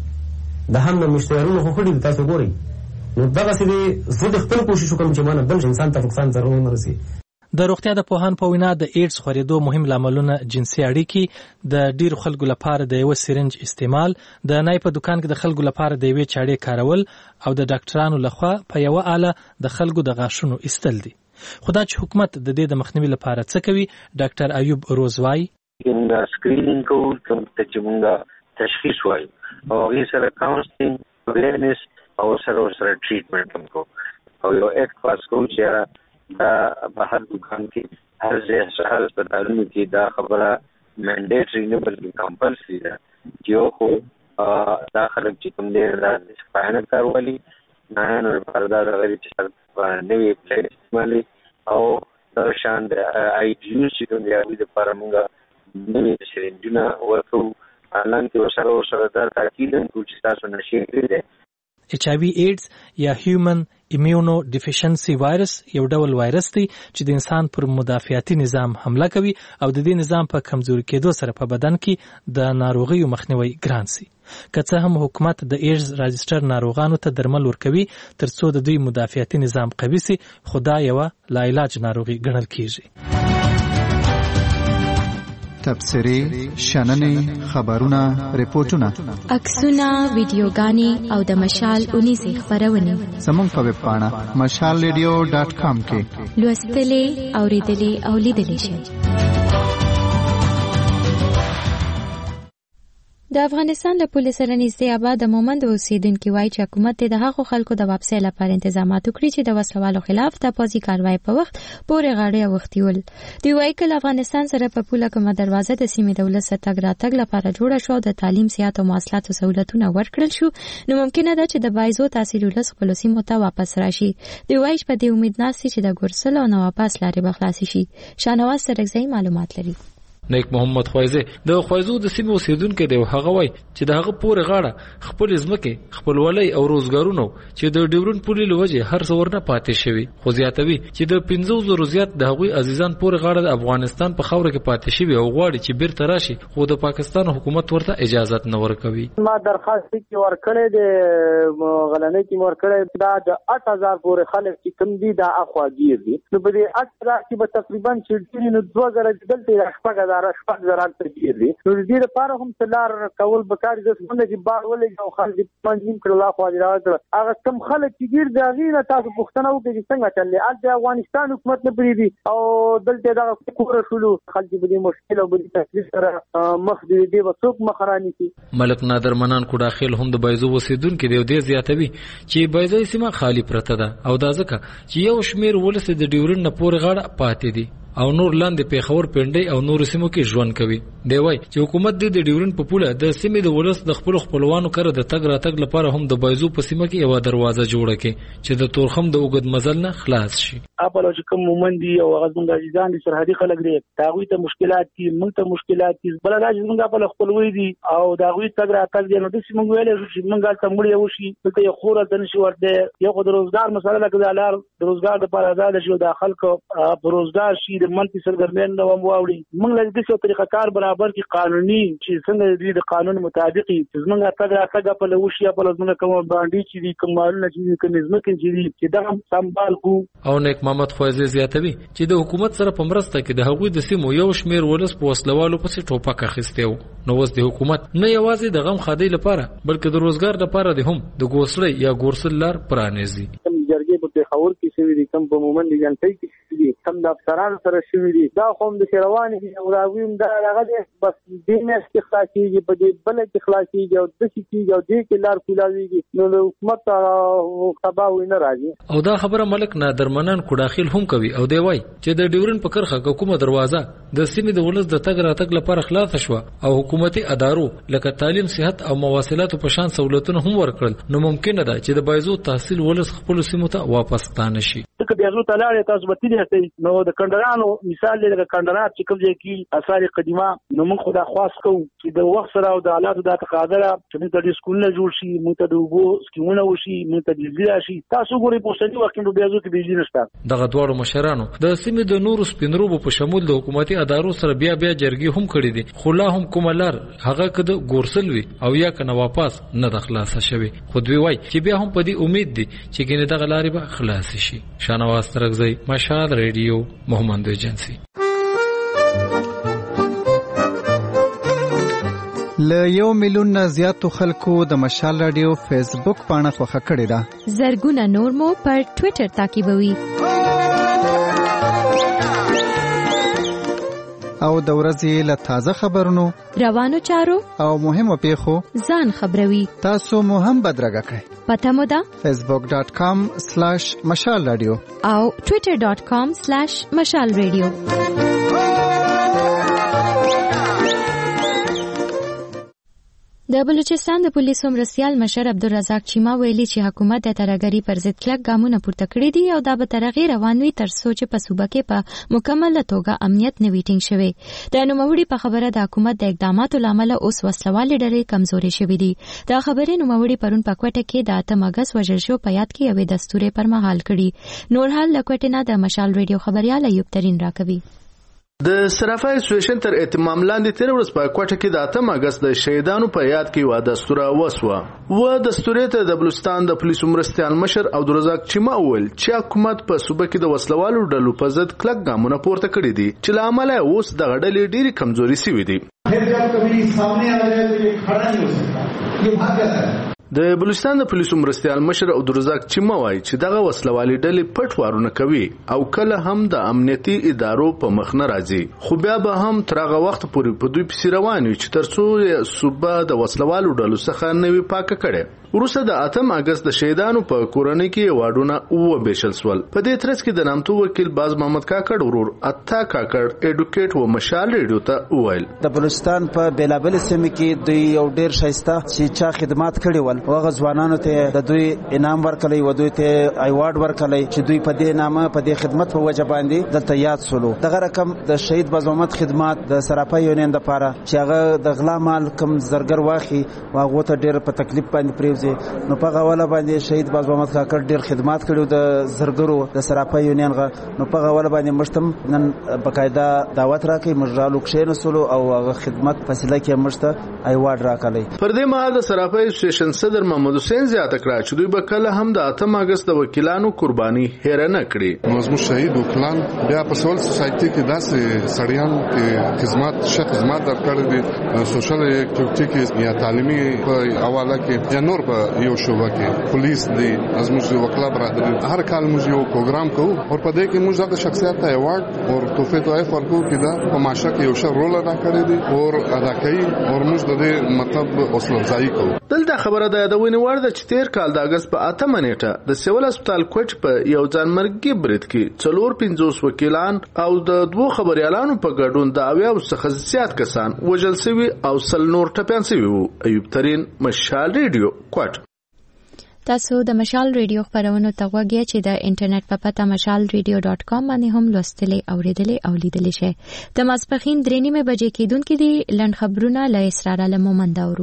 Speaker 6: د هم د مشتریانو خو خړي تاسو ګورئ نو دغه سړي زه د خپل کوشش وکم چې مانه بل انسان ته فقصان ضرور نه رسي.
Speaker 13: د روغتیا د پوهان په وینا د ایډز خورېدو مهم لاملونه جنسي اړیکې د ډیرو خلکو لپاره د یو سرنج استعمال د نای په دکان کې د خلکو لپاره د یوې چاړې کارول او د ډاکټرانو لخوا په یو آله د خلکو د غاښونو ایستل دي. خدا چې حکومت د دې د مخنیوي لپاره څه کوي ډاکټر ایوب روز وايي
Speaker 14: موږ سکرینینګ کوو چې موږ تشخیص وایو او هغې سره کاونسلینګ اویرنس او سره سره ټریټمنټ هم کوو او یو اکټ پاس کوو چې دا په هر دکان کې هر ځای هر هسپتالونو کې دا خبره منډیټري نه بلکې کمپلسري ده چې یو خو دا خلک چې کوم دی دا صفاینه کارولي نایانو لپاره دا دغه چې نوې پلین استعمالي او دغه شان د آی ډي یوز چې کوم دی هغوی دپاره مونږ نوې سرنجونه ورکوو حالانکې ورسره ورسره دا تاکید هم کوو چې تاسو نشې کړی دی.
Speaker 13: ایچ آی وی ایډز یا هیومن ایمیونو ډیفیشنسي وایرس یو ډول وایرس دی چې د انسان پر مدافعتي نظام حمله کوي او د دې نظام په کمزوري کېدو سره په بدن کې د ناروغیو مخنیوي ګران سي. که څه هم حکومت د ایډز راجسټر ناروغانو ته درمل ورکوي ترڅو د دوی مدافعتي نظام قوي سي خو دا یوه لاعلاج ناروغي ګڼل کیږي.
Speaker 15: تبصرې شننې خبرونه ریپورتونه
Speaker 1: عکسونه ویډیوګانې او د مشال اونیزې خبرونه
Speaker 15: زموږ په ویب پاڼه مشال ریډیو ډاټ کام کې
Speaker 1: لوستلې اوریدلې او لیدلې شئ. د افغانستان له پولیس سره نږدې آباد د مومند اوسیدونکي وایي چې حکومت د هغو خلکو د واپسۍ لپاره انتظامات وکړي چې د وسلوالو خلاف د پوځي کاروای په وخت پورې غاړې اوښتي ول. دوی وایي که له افغانستان سره په پوله کومه دروازه د سیمې د ولس تګ راتګ لپاره جوړه شو او د تعلیم صحت او مواصلاتو سهولتونه ورکړل شو نو ممکنه ده چې د بایزو تحصیل ولس خپلو سیمو ته واپس راشي. دوی وایي چې په دې امید ناست دي چې د ګرسل او نواپاس لارې به خلاصې شي. شاهنواز سرکزی معلومات لري.
Speaker 16: نیک محمد خوایزه د خوایزو د سیمې اوسیدونکو دی هغه وای چې د هغه پورې غاړه خپل ځمکه خپلولۍ او روزګارونو چې د ډیورن پولي لوجه هر څور نه پاتې شوی خو زیاتوي چې د پنځه زره زیات د هغوی عزیزان پورې غاړه د افغانستان په خاوره کې پاتې شوی او غواړي چې بیرته راشي خو د پاکستان حکومت ورته اجازه نه ورکوي.
Speaker 17: ما درخواست کې ورکړې د غلنۍ کې ورکړې دا د اټ هزار پورې خلک چې کم دي دا اخواګیر دي نو په دې اټ هزار کې به تقریبا چې نو دوه زره دلته شپږ هزار شپږ زرات تدبیر دي نو دې لپاره هم تلار کول بکار د څنګه چې بار ولې او خلک پنځم کړه خو راځي هغه کم خلک چې ګیر دا غیره تاسو پوښتنه وکړئ څنګه چلې د افغانستان حکومت نه پریدي او دلته دا کور شلو خلک به مشکل او به تکلیف سره مخ دې دی وڅوک مخرانی کی.
Speaker 16: ملک نادر منان کو داخل هم د بایزو وسیدونکو دی دې زیاتوي چې بایزو سیمه خالی پرته ده او دا ځکه چې یو شمیر ولس د ډیورن نه پورې غاړه پاتې دي او نور لاندې پیښور پنډي او نور سیمو کې ژوند کوي. دی وای چې حکومت د ډیورن په پوله د سیمې د ولس د خپل خپلوانو کړه د تګ راتګ لپاره هم د بایزو په سیمه کې یو دروازه جوړه کړي چې د تورخم د اوګد مزل نه خلاص شي.
Speaker 17: اپلو چې کوم مومن دي او هغه څنګه ځان دي سرحدي خلک دي تاغوي ته مشکلات دي موږ ته مشکلات دي بل راځي موږ په خپلوي دي او داغوي تګ راتګ دي نو د سیمه ویلې چې موږ ته مړ یو شي ته یو خوره د نشي ورته یو د روزګار مسله لکه د لار د روزګار لپاره آزاد شي د خلکو په روزګار شي د منځ سرګرمین نو واوړي موږ له دې څه طریقه کار برابر کی قانوني چې څنګه د قانون مطابق چې موږ تګ راتګ په لوشي په لږه کوم باندې چې دي کومالونه چې کوم نظم کې دي چې دا سمبال کو. او
Speaker 16: نیک محمد خوازي زیاتوي چې د حکومت سره په مرسته کې د هغوی د سیمو یو شمیر ولس په وسلوالو پسې ټوپک اخیستیو. نو اوس د حکومت نه یوازې د غم خادي لپاره بلکې د روزګار لپاره د هم د ګوسړې یا ګورسل لار پرانیزي.
Speaker 17: جرګې په پیښور کې شوی دي کم په مومن دي جنټي کې دي کم د افسرانو سره شوی دي دا قوم د شروان دي او راویم دا هغه بس دین استخلاص کیږي په دې بل کې اخلاص کیږي او د شي کیږي او دې کې لار کولاویږي نو د حکومت او خبا وینه راځي.
Speaker 16: او دا خبره ملک نادر منان کو داخل هم کوي او دی وای چې د ډیورن په کرخه کومه دروازه د سیمې د ولس د تګ راتګ لپاره خلاص شو او حکومتي ادارو لکه تعلیم صحت او مواصلات په شان سہولتونه هم ورکړل نو ممکن ده چې د بایزو تحصیل ولس خپل سیمو ته واپس ستانه شي.
Speaker 17: که بیازو تلاړې تاسو به تیری نو د کندرانو مثال لري کندرات چې کوم ځای کې اثار قدیمه نو موږ خدا خواست کوو چې د وخت سره او د حالاتو د تقاضا چې موږ د سکولونه جوړ شي موږ ته د وګو سکیمونه وشي موږ ته د بجلی شي تاسو ګورئ په سړي وخت کې بیازو کې بجلی نشته.
Speaker 16: دغه دواړو مشرانو د سیمې د نورو سپینروبو په شمول د حکومتي ادارو سره بیا بیا جرګې هم کړې دي خو لا هم کوملار هغه کده ګورسل وي او یا کنه واپس نه د خلاصه شوی. خو دوی وای چې بیا هم په دې امید دي چې ګینه دغه لارې به خلاص شي. شانواز ترغزی مشال ریډیو محمد ایجنسی.
Speaker 15: ل یو میلیون نه زیاتو خلکو د مشال رادیو فیسبوک پاڼه خوښه کړې ده.
Speaker 1: زرګونه نور مو پر ټوئیټر تعقیبوي.
Speaker 15: او د ورځې له تازه خبرونو
Speaker 1: روانو چارو
Speaker 15: او مهمو پیښو
Speaker 1: ځان خبروي.
Speaker 15: تاسو مو هم بدرګه کړئ.
Speaker 1: پته مو ده
Speaker 15: facebook dot com slash مشال رادیو
Speaker 1: او twitter dot com slash مشال رادیو. د بلوچستان د پولیسو مرستیال مشر عبدالرزاق چیما ویلي چې حکومت د ترهګرۍ پر ضد کلک ګامونه پورته کړي دي او دا به تر هغې روان وي تر څو چې په صوبه کې په مکمله توګه امنیت نه وي ټینګ شوی. د نوموړي په خبره د حکومت د اقداماتو له امله اوس وسلوالې ډلې کمزورې شوې دي. دا خبرې نوموړي پرون په کوټه کې د اتم اګست وژل شو په یاد کې یوې دستورې پر مهال کړي. نور حال له کوټې نه د مشال ریډیو خبريال ایوب ترین راکوي.
Speaker 18: د صرافه اسوسییشن تر اهتمام لاندې تیر ورځ په کوټه کې د اتم اګست د شهیدانو په یاد کې یو دستور وسوه. و دستور ته د بلوچستان د پولیسو مرستیال مشر عبدالرزاق چیما وویل چې حکومت په صوبه کې د وسلوالو ډلو په ضد کلک ګامونه پورته کړي دي چې له امله اوس د غړلې ډېری کمزوري شوې دي.
Speaker 19: پھر جب کبھی سامنے آ جائے تو یہ کھڑا نہیں ہو سکتا. یہ بات ہے.
Speaker 18: د بلوچستان د پولیسو مرستیال مشر عبدالرزاق چیما وایي چې دغه وسلوالي ډلې پټ وارونه کوي او کله هم د امنیتي ادارو په مخ نه راځي خو بیا به هم تر هغه وخت پورې په دوی پسې روان وي چې تر څو صوبه د وسلوالو ډلو څخه نه وي پاکه کړي. وروسته د اتم اګست د شهیدانو په کورنۍ کې واډونه وبېشل سول. په دې ترڅ کې د نامتو وکیل باز محمد کاکړ ورور اتا کاکړ اډوکیټ و مشال ریډیو ته وویل
Speaker 20: د بلوچستان په بیلابل سیمه کې دوی یو ډیر شایسته چې چا خدمات کړي ول هغه ځوانانو ته د دوی انعام ورکړي و دوی ته ایوارډ ورکړي چې دوی په دې نامه په دې خدمت په وجه باندې دلته یاد سولو. دغه رقم د شهید باز محمد خدمات د سراپا یونین د پاره چې هغه د غلا مال کم زرګر واخی واغه ته ډیر په تکلیف باندې پریوزي نو په غواله باندې شهید باز محمد کاکړ ډیر خدمات کړو د زرګرو د سراپا یونین غ نو په غواله باندې مشتم نن بقاعده دعوت راکې مجرالو کښینو سولو او هغه خدمت فاصله کې مشته ایوارډ راکړي.
Speaker 18: پر دې مهال د سراپا اسوسییشن صدر محمد حسین زیاته کړه چې دوی به کله هم د اتم اګست د وکیلانو قرباني هیر نه کړي.
Speaker 21: نو شهید وکیلان بیا په سول سوسایټي کې داسې سړیان کې خدمات شه خدمات درکړي دي سوشل اکټیویټي کې یا تعلیمي په حواله کې یا نور په یو شوبه کې پولیس دی زموږ وکلا برادر هر کال موږ یو پروګرام کوو او په دې کې موږ د شخصیت ته ایوارډ او توفیق توای فرقو کې دا په ماشه کې یو ښه رول ادا کړی دی او ادا کوي او موږ د دې مطلب اوسلو ځای کوو.
Speaker 18: دلته خبره ده د ونی وړ د چتیر کال د اگست په اتمه نیټه د سیول هسپتال کوټ په یو ځانمرګي برید کې څلور پنځوس وکیلان او د دوه خبريالانو په ګډون د اویا څخه زیات کسان وژل شوي او سل نور ټپيان شوي وو. ایوب ترين، مشال ریډیو، کوټ.
Speaker 1: تاسو د مشال ریډیو خبرونو ته غوږی چې د انټرنیټ په پته مشال ریډیو ډاټ کام باندې هم لوستلی او ریډلی او لیدلی شئ. د ماسپخین درې نیمه بجې کېدونکې دي. لنډ خبرونه له اسرار عالم مومند اورو.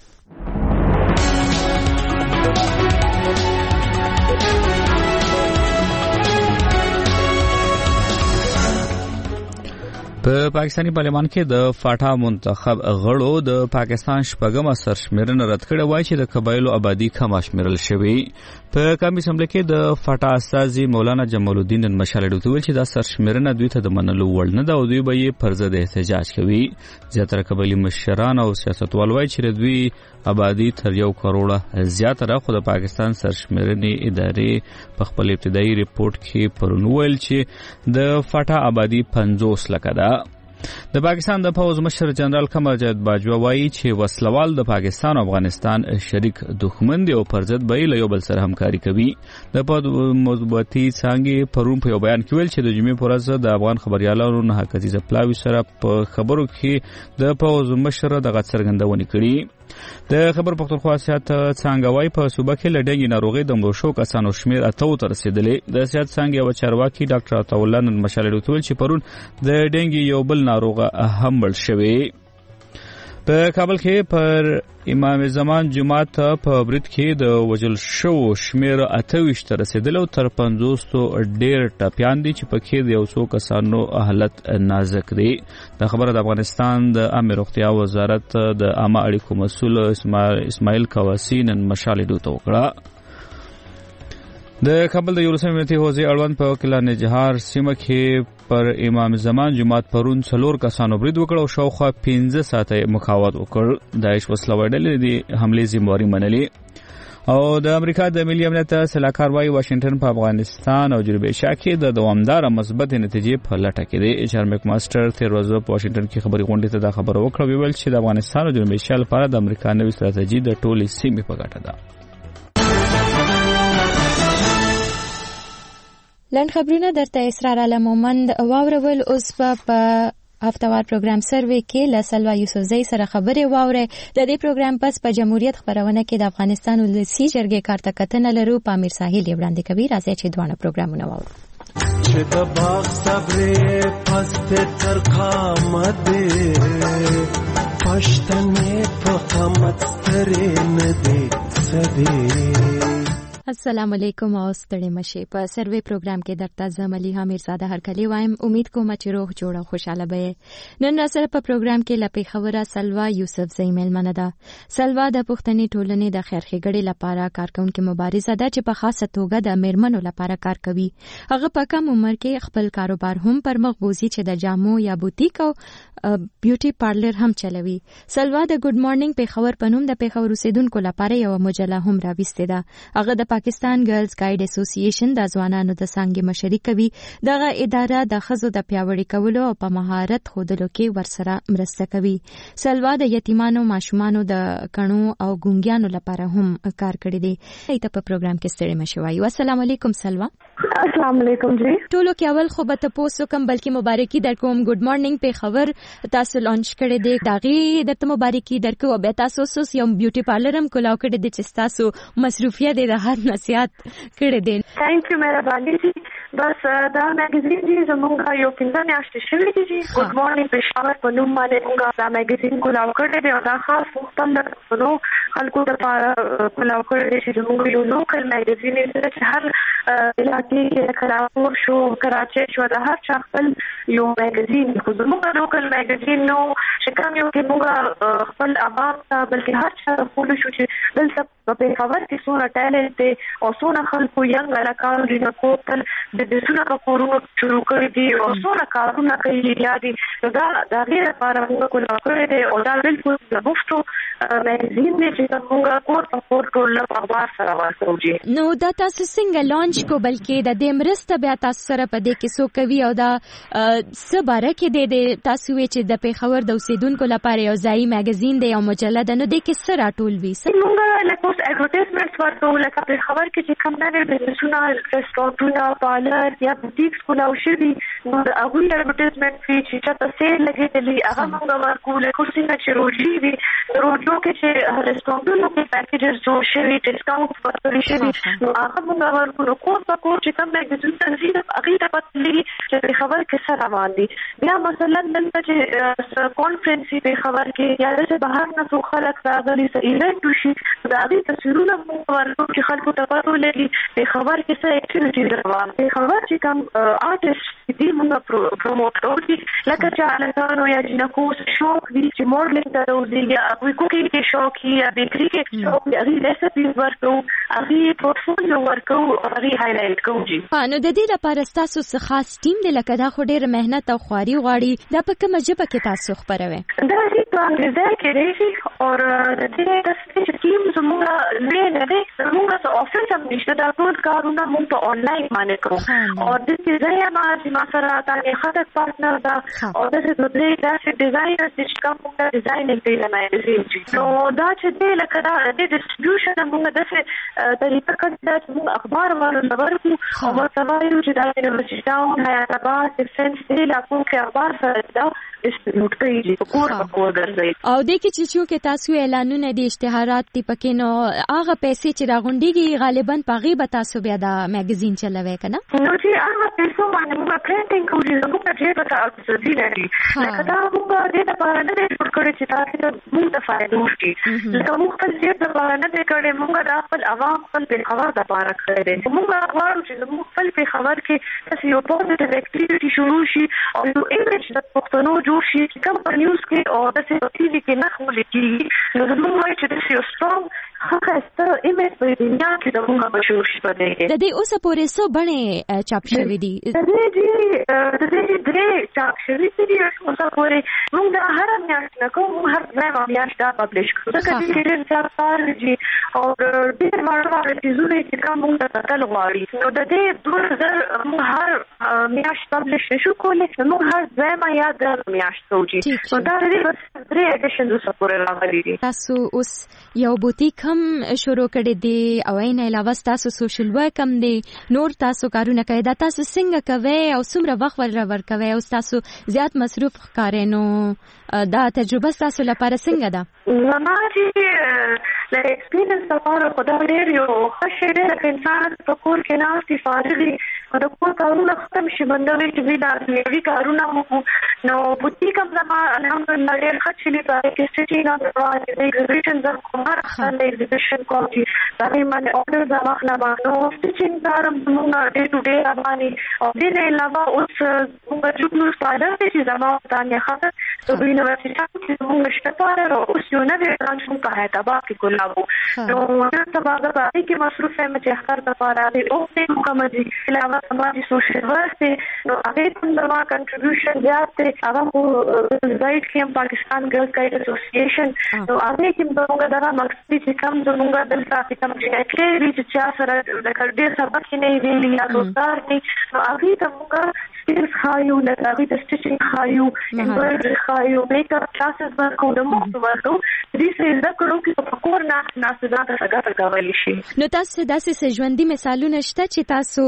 Speaker 10: په پاکستاني پارلمان کې د فاټا منتخب غړو د پاکستان شپږمه سرشمیرنه رد کړې وای چې د قبایلو آبادی کم شمیرل شوی. په کمی سمبلی کې د فاټا استاذي مولانا جمال الدین مشال ډوتول چې دا سرشمیرنه دوی ته د منلو وړ نه ده او دوی به یې پر ضد احتجاج کوي. زیاتره قبایلی مشران او سیاستوال وای چې دوی آبادی تر یو کروڑه زیات را خو د پاکستان سرشمیرنې ادارې په خپل ابتدایي ریپورت کې پرونول چې د فاټا آبادی پنځوس لکه ده. د پاکستان د پوز مشر جنرال قمر جاوید باجوا وایي چې وسلوال د پاکستان او افغانستان شریک دښمن دي او پر ضد به له یو بل سره همکاري کوي. د پد مثبتي څنګه پرون په یو بیان کې ویل چې د جمعې پر ورځ د افغان خبريالانو نه حقیقي ځپلاوي سره په خبرو کې د پوز مشر د غڅرګندونې کړي. د خبر پختونخوا سیاست څنګه وای په صوبه کې لډنګي ناروغي د مروشو کسانو شمیر اتو تر رسیدلې. د سیاست څنګه او چارواکي ډاکټر عطاولله نن مشال ډوتول چې پرون د ډنګي یو بل ناروغه هم بل شوی. په کابل کې پر امام زمان جمعات په برید کې د وجل شو شمیر اتويش تر رسیدل او تر پنځوس ډیر ټپيان دي چې پکې د یو څو کسانو حالت نازک دي. د خبره د افغانستان د عامه روغتیا وزارت د عامه اړیکو مسؤل اسماعیل کواسی نن مشال ډوته وکړه. د کابل د یورسم امنیتي حوزې اړوند په وکیلانه جهار سیمه کې پر امام زمان جماعت پرون څلور کسانو برید وکړ او شاوخوا پنځه ساعته مخاوت وکړ. داعش وسلوال ډلې د حملې ذمہواری منلې او د امریکا د ملي امنیت سلاکار وايي واشنگټن په افغانستان او جنوب ایشیا کې د دوامدار مثبت نتیجې په لټه کې دی. ایچ ار میک ماستر تیر ورځ په واشنگټن کې خبري غونډې ته دا خبره وکړه ویل چې د افغانستان او جنوب ایشیا لپاره د امریکا نوې ستراتیژي د ټولې سیمې په ګټه ده.
Speaker 1: لنډ خبرونه درته اسرار عالم مومند واورول. اوس په هفتوار پروګرام سروې کې له سلوا یوسفزۍ سره خبرې واورئ. د دې پروګرام پس په جمهوریت خبرونه کې د افغانستان ولسی جرګې کارته کتنه لرو. پامیر ساحل یې وړاندې کوي. راځي چې دوه پروګرامونه واورو.
Speaker 2: چې د باغ صبرې پسته تر قامت پښتنې په قامت سترې نه دي سدي.
Speaker 1: السلام علیکم او ستړي مشه. په سروې پروګرام کې درته زه ملیحه میرزاده هرکلی وایم. امید کوم چې روح جوړ او خوشاله به. نن را سره په پروګرام کې لپی خبره سلوا یوسفزۍ میلمنه ده. سلوا د پښتني ټولنې د خیرخېګړې لپاره کارکونکو مبارزه ده چې په خاصه توګه د میرمنو لپاره کار کوي. هغه په کم عمر کې خپل کاروبار هم پر مخ بوزي چې د جامو یا بوتیک او بیوټي پارلر هم چلوي. سلوا د ګډ مارنینګ پیښور په نوم د پیښور اوسیدونکو لپاره یو مجله هم راوستې ده. هغه د پاکستان ګرلز ګایډ اسوسییشن د ځوانانو د څنګه مشري کوي. دغه اداره د ښځو د پیاوړي کولو او په مهارت ښودلو کې ورسره مرسته کوي. سلوا د یتیمانو ماشومانو د کڼو او ګونګیانو لپاره هم کار کړی دی. ایته په پروګرام کې ستړي مشي وایو. السلام علیکم سلوا.
Speaker 7: السلام علیکم جی. ټولو
Speaker 1: کې اول خو به تاسو کوم بلکې مبارکي درکوم. ګډ مارنینګ پیښور تاسو لانچ کړی دی. داغي درته مبارکي درکو. به تاسو سوس یو بیوټي پارلر هم کولاو کړی دی چې تاسو مصروفیت د راحت نصیحت کړی دی.
Speaker 7: ثانک یو مهرباني جی. بس دا میگزین جی زموږ یو پنځه میاشتې شوې دي جی. ګډ مارنینګ پیښور په نوم باندې موږ دا میگزین کولاو کړی دی او دا خاص خپل نو خلکو لپاره کولاو کړی دی چې موږ یو لوکل میگزین دی چې هر علاقې کې کلاپور شو کراچي شو د هر چا خپل یو میگزین خو زموږ لوکل میگزین نو شکم یو کې موږ خپل عوام ته بلکې هر چا خپل شو چې دلته په خبر کې څونه ټالنت دی او څونه خلکو یې علاقو لري کوتل د دې څونه کورونه شروع کړی دي او څونه کارونه کوي دي. دا د غیر لپاره موږ کولاو کړی دی او دا بالکل د مفتو میگزین دی چې موږ کور په کور ټول په اخبار سره ورکوو.
Speaker 1: نو دا تاسو څنګه لانچ کو بلکې د دې مرسته بیا تاسو سره په دې کې سو کوي او دا سباره کې د تاسو چې د پیښور د اوسې اوریدونکو لپاره یو ځایي میګزین دی او مجله ده، نو دې کې څه راټول وي؟
Speaker 7: موږ لکه اوس اډورټایزمنټس ورکوو، لکه په خبر کې چې کوم نوې بزنسونه، رسټورانټونه، پارلر یا بوتیکس کولاو شوي، نو د هغوی اډورټایزمنټ وي چې چاته سیل لګېدلي هغه موږ ورکوو. لکه اوس څنګه چې روجي وي، روجو کې چې رسټورانټونو کې پیکیجز جوړ شوي، ډسکاونټ ورکړل شوي، نو هغه موږ ورکوو. کور په کور چې کوم میګزین تنظیم هغې ته پته لګي چې په خبر کې څه روان دي. بیا مثلا دلته چې کانفرنس وي په خبر کې یا داسې بهر نه څو خلک راغلي څه ایونټ وشي، د هغې تصویرونه موږ ورکوو چې خلکو ته پته ولګي په خبر کې څه اکټیویټي روان. په خبر چې کوم آرټسټ دي موږ پروموټ کوو، لکه چې هلکانو یا جینکو شوق وي چې موډلینګ ته راوځي یا هغوی کوکینګ کې شوق وي یا بیکري کې شوق وي، هغې ریسپیز ورکوو، هغې پورټفولیو ورکوو، هغې هایلایټ کوو. جی
Speaker 1: نو د دې لپاره ستاسو څه خاص ټیم دی؟ لکه دا خو ډېره محنت او خواري غواړي، دا په کومه ژبه کې تاسو خپروئ؟
Speaker 7: دا دې په انګریزي کې دی او د دې د ټیم زموږ لوی نه دی، زموږ څه افیس هم نشته، دا ټول کارونه موږ په آنلاین باندې کوو. او د دې ځای ما چې ما سره تاسو خاطر پارتنر دا او د دې داسې ډیزاینر چې کوم موږ ډیزاینینګ دی نه دی، نو دا چې دی لکه دا د ډیسټریبیوشن موږ داسې طریقه کړی چې موږ اخبار ورکړو او ورته وایو چې دا یونیورسيټي ټاون، حیات آباد، ډیفنس دی، لاکو کې اخبار سره دا ډیسټریبیوټ کوي چې کور په کور ګرځي.
Speaker 1: او د کې چې چې تاسو اعلانونه دي، اشتهارات دي پکې، نو هغه پیسې چې راغونډيږي غالبا پغې به تاسو بیا دا میګزین چلوي کنه؟
Speaker 7: نو چې هغه پیسې باندې موږ پرینټینګ کوو، موږ چې په تاسو دي لري لکه دا موږ د دې لپاره نه جوړ کړی چې تاسو موږ ته فائدہ وشي، لکه موږ خپل دې لپاره نه دی کړی، موږ د خپل عوام خپل په خبر د لپاره کړی دی. موږ غواړو چې موږ خپل په خبر کې تاسو یو پوزټیو اکټیویټي شروع شي او یو ایمیج د پښتنو جوړ شي چې کوم په نیوز کې او د ټي وي کې نه خولي کیږي، نو موږ وایو چې د یو سترونګ خاصه ایمیج په دنیا کې د موږ په شروع شي. په دې
Speaker 1: د دې اوسه پورې څو بڼې چاپ شوې دي؟
Speaker 7: د دې د دې درې چاپ شوې دي اوسه پورې. موږ د هر میاشت نه کوو، هر ځای میاشت دا پبلش کوو، ځکه چې ډېر زیات کار دي او ډېر ماړه ټیزونه چې کوم موږ ته تل غواړي، نو د دې دوه زر موږ هر میاشت پبلش نشو کولی، موږ هر ځای ما یاد د میاشت کوو. نو دا د دې درې ایډیشنز اوسه پورې راغلي دي.
Speaker 1: تاسو اوس یو بوتیک هم شروع کړی دی او عین علاوه تاسو سوشل ورک هم دی، نور تاسو کارونه کوي، دا تاسو څنګه کوي او څومره وخت ور ورکوي او تاسو زیات مصروف ښکارئ، نو دا تجربه تاسو لپاره څنګه ده؟
Speaker 7: زما چې له ایکسپیرینس لپاره خو دا ډېر یو ښه شی دی، لکه انسان په کور کې ناست وي فارغ وي او د کور کارونه ختم شي، بنده وي چې وي دا دنیوي کارونه وکړو. نو بوتیک هم زما الحمدلله ډېر ښه چلي، په هغې کې سټینګ هم روان دي، ایګزیبیشنز هم کوم، هر خپل ایګزیبیشن کوم چې په هغې باندې اورډرز هم اخلم، نو سټیچینګ کار هم زموږ ډے ټو ډے روان دي. او دې نه علاوه اوس زموږ جوړ پایډر دی چې زما تانیا خاطر د یونیورسيټي کې زموږ شته پاره اوس یو نوې برانچ موږ په حیات آباد کې کولاو، نو نن سبا د باندې کې مصروف یم چې اختر د پاره دی او دې کومه دي علاوه سماجي سوشل ورک دی، نو هغه ته زما کنټریبیوشن زیات دی. هغه په زایډ کې پاکستان ګرلز گایډ اسوسییشن، نو هغه کې موږ دا مقصد چې کوم زموږ دلته کوم چې کې چې چا سره د کډې سبق نه ویلي یا دوستار دي، نو هغه ته موږ سکلز خایو، لکه هغه د سټیچینګ خایو، امبرايډري خایو، میک اپ کلاسز ورکو، د مخ ورکو، دې څه زده کړو چې په کور نه ناست دا څنګه کولای شي.
Speaker 1: نو تاسو داسې ژوندۍ مثالونه شته چې تاسو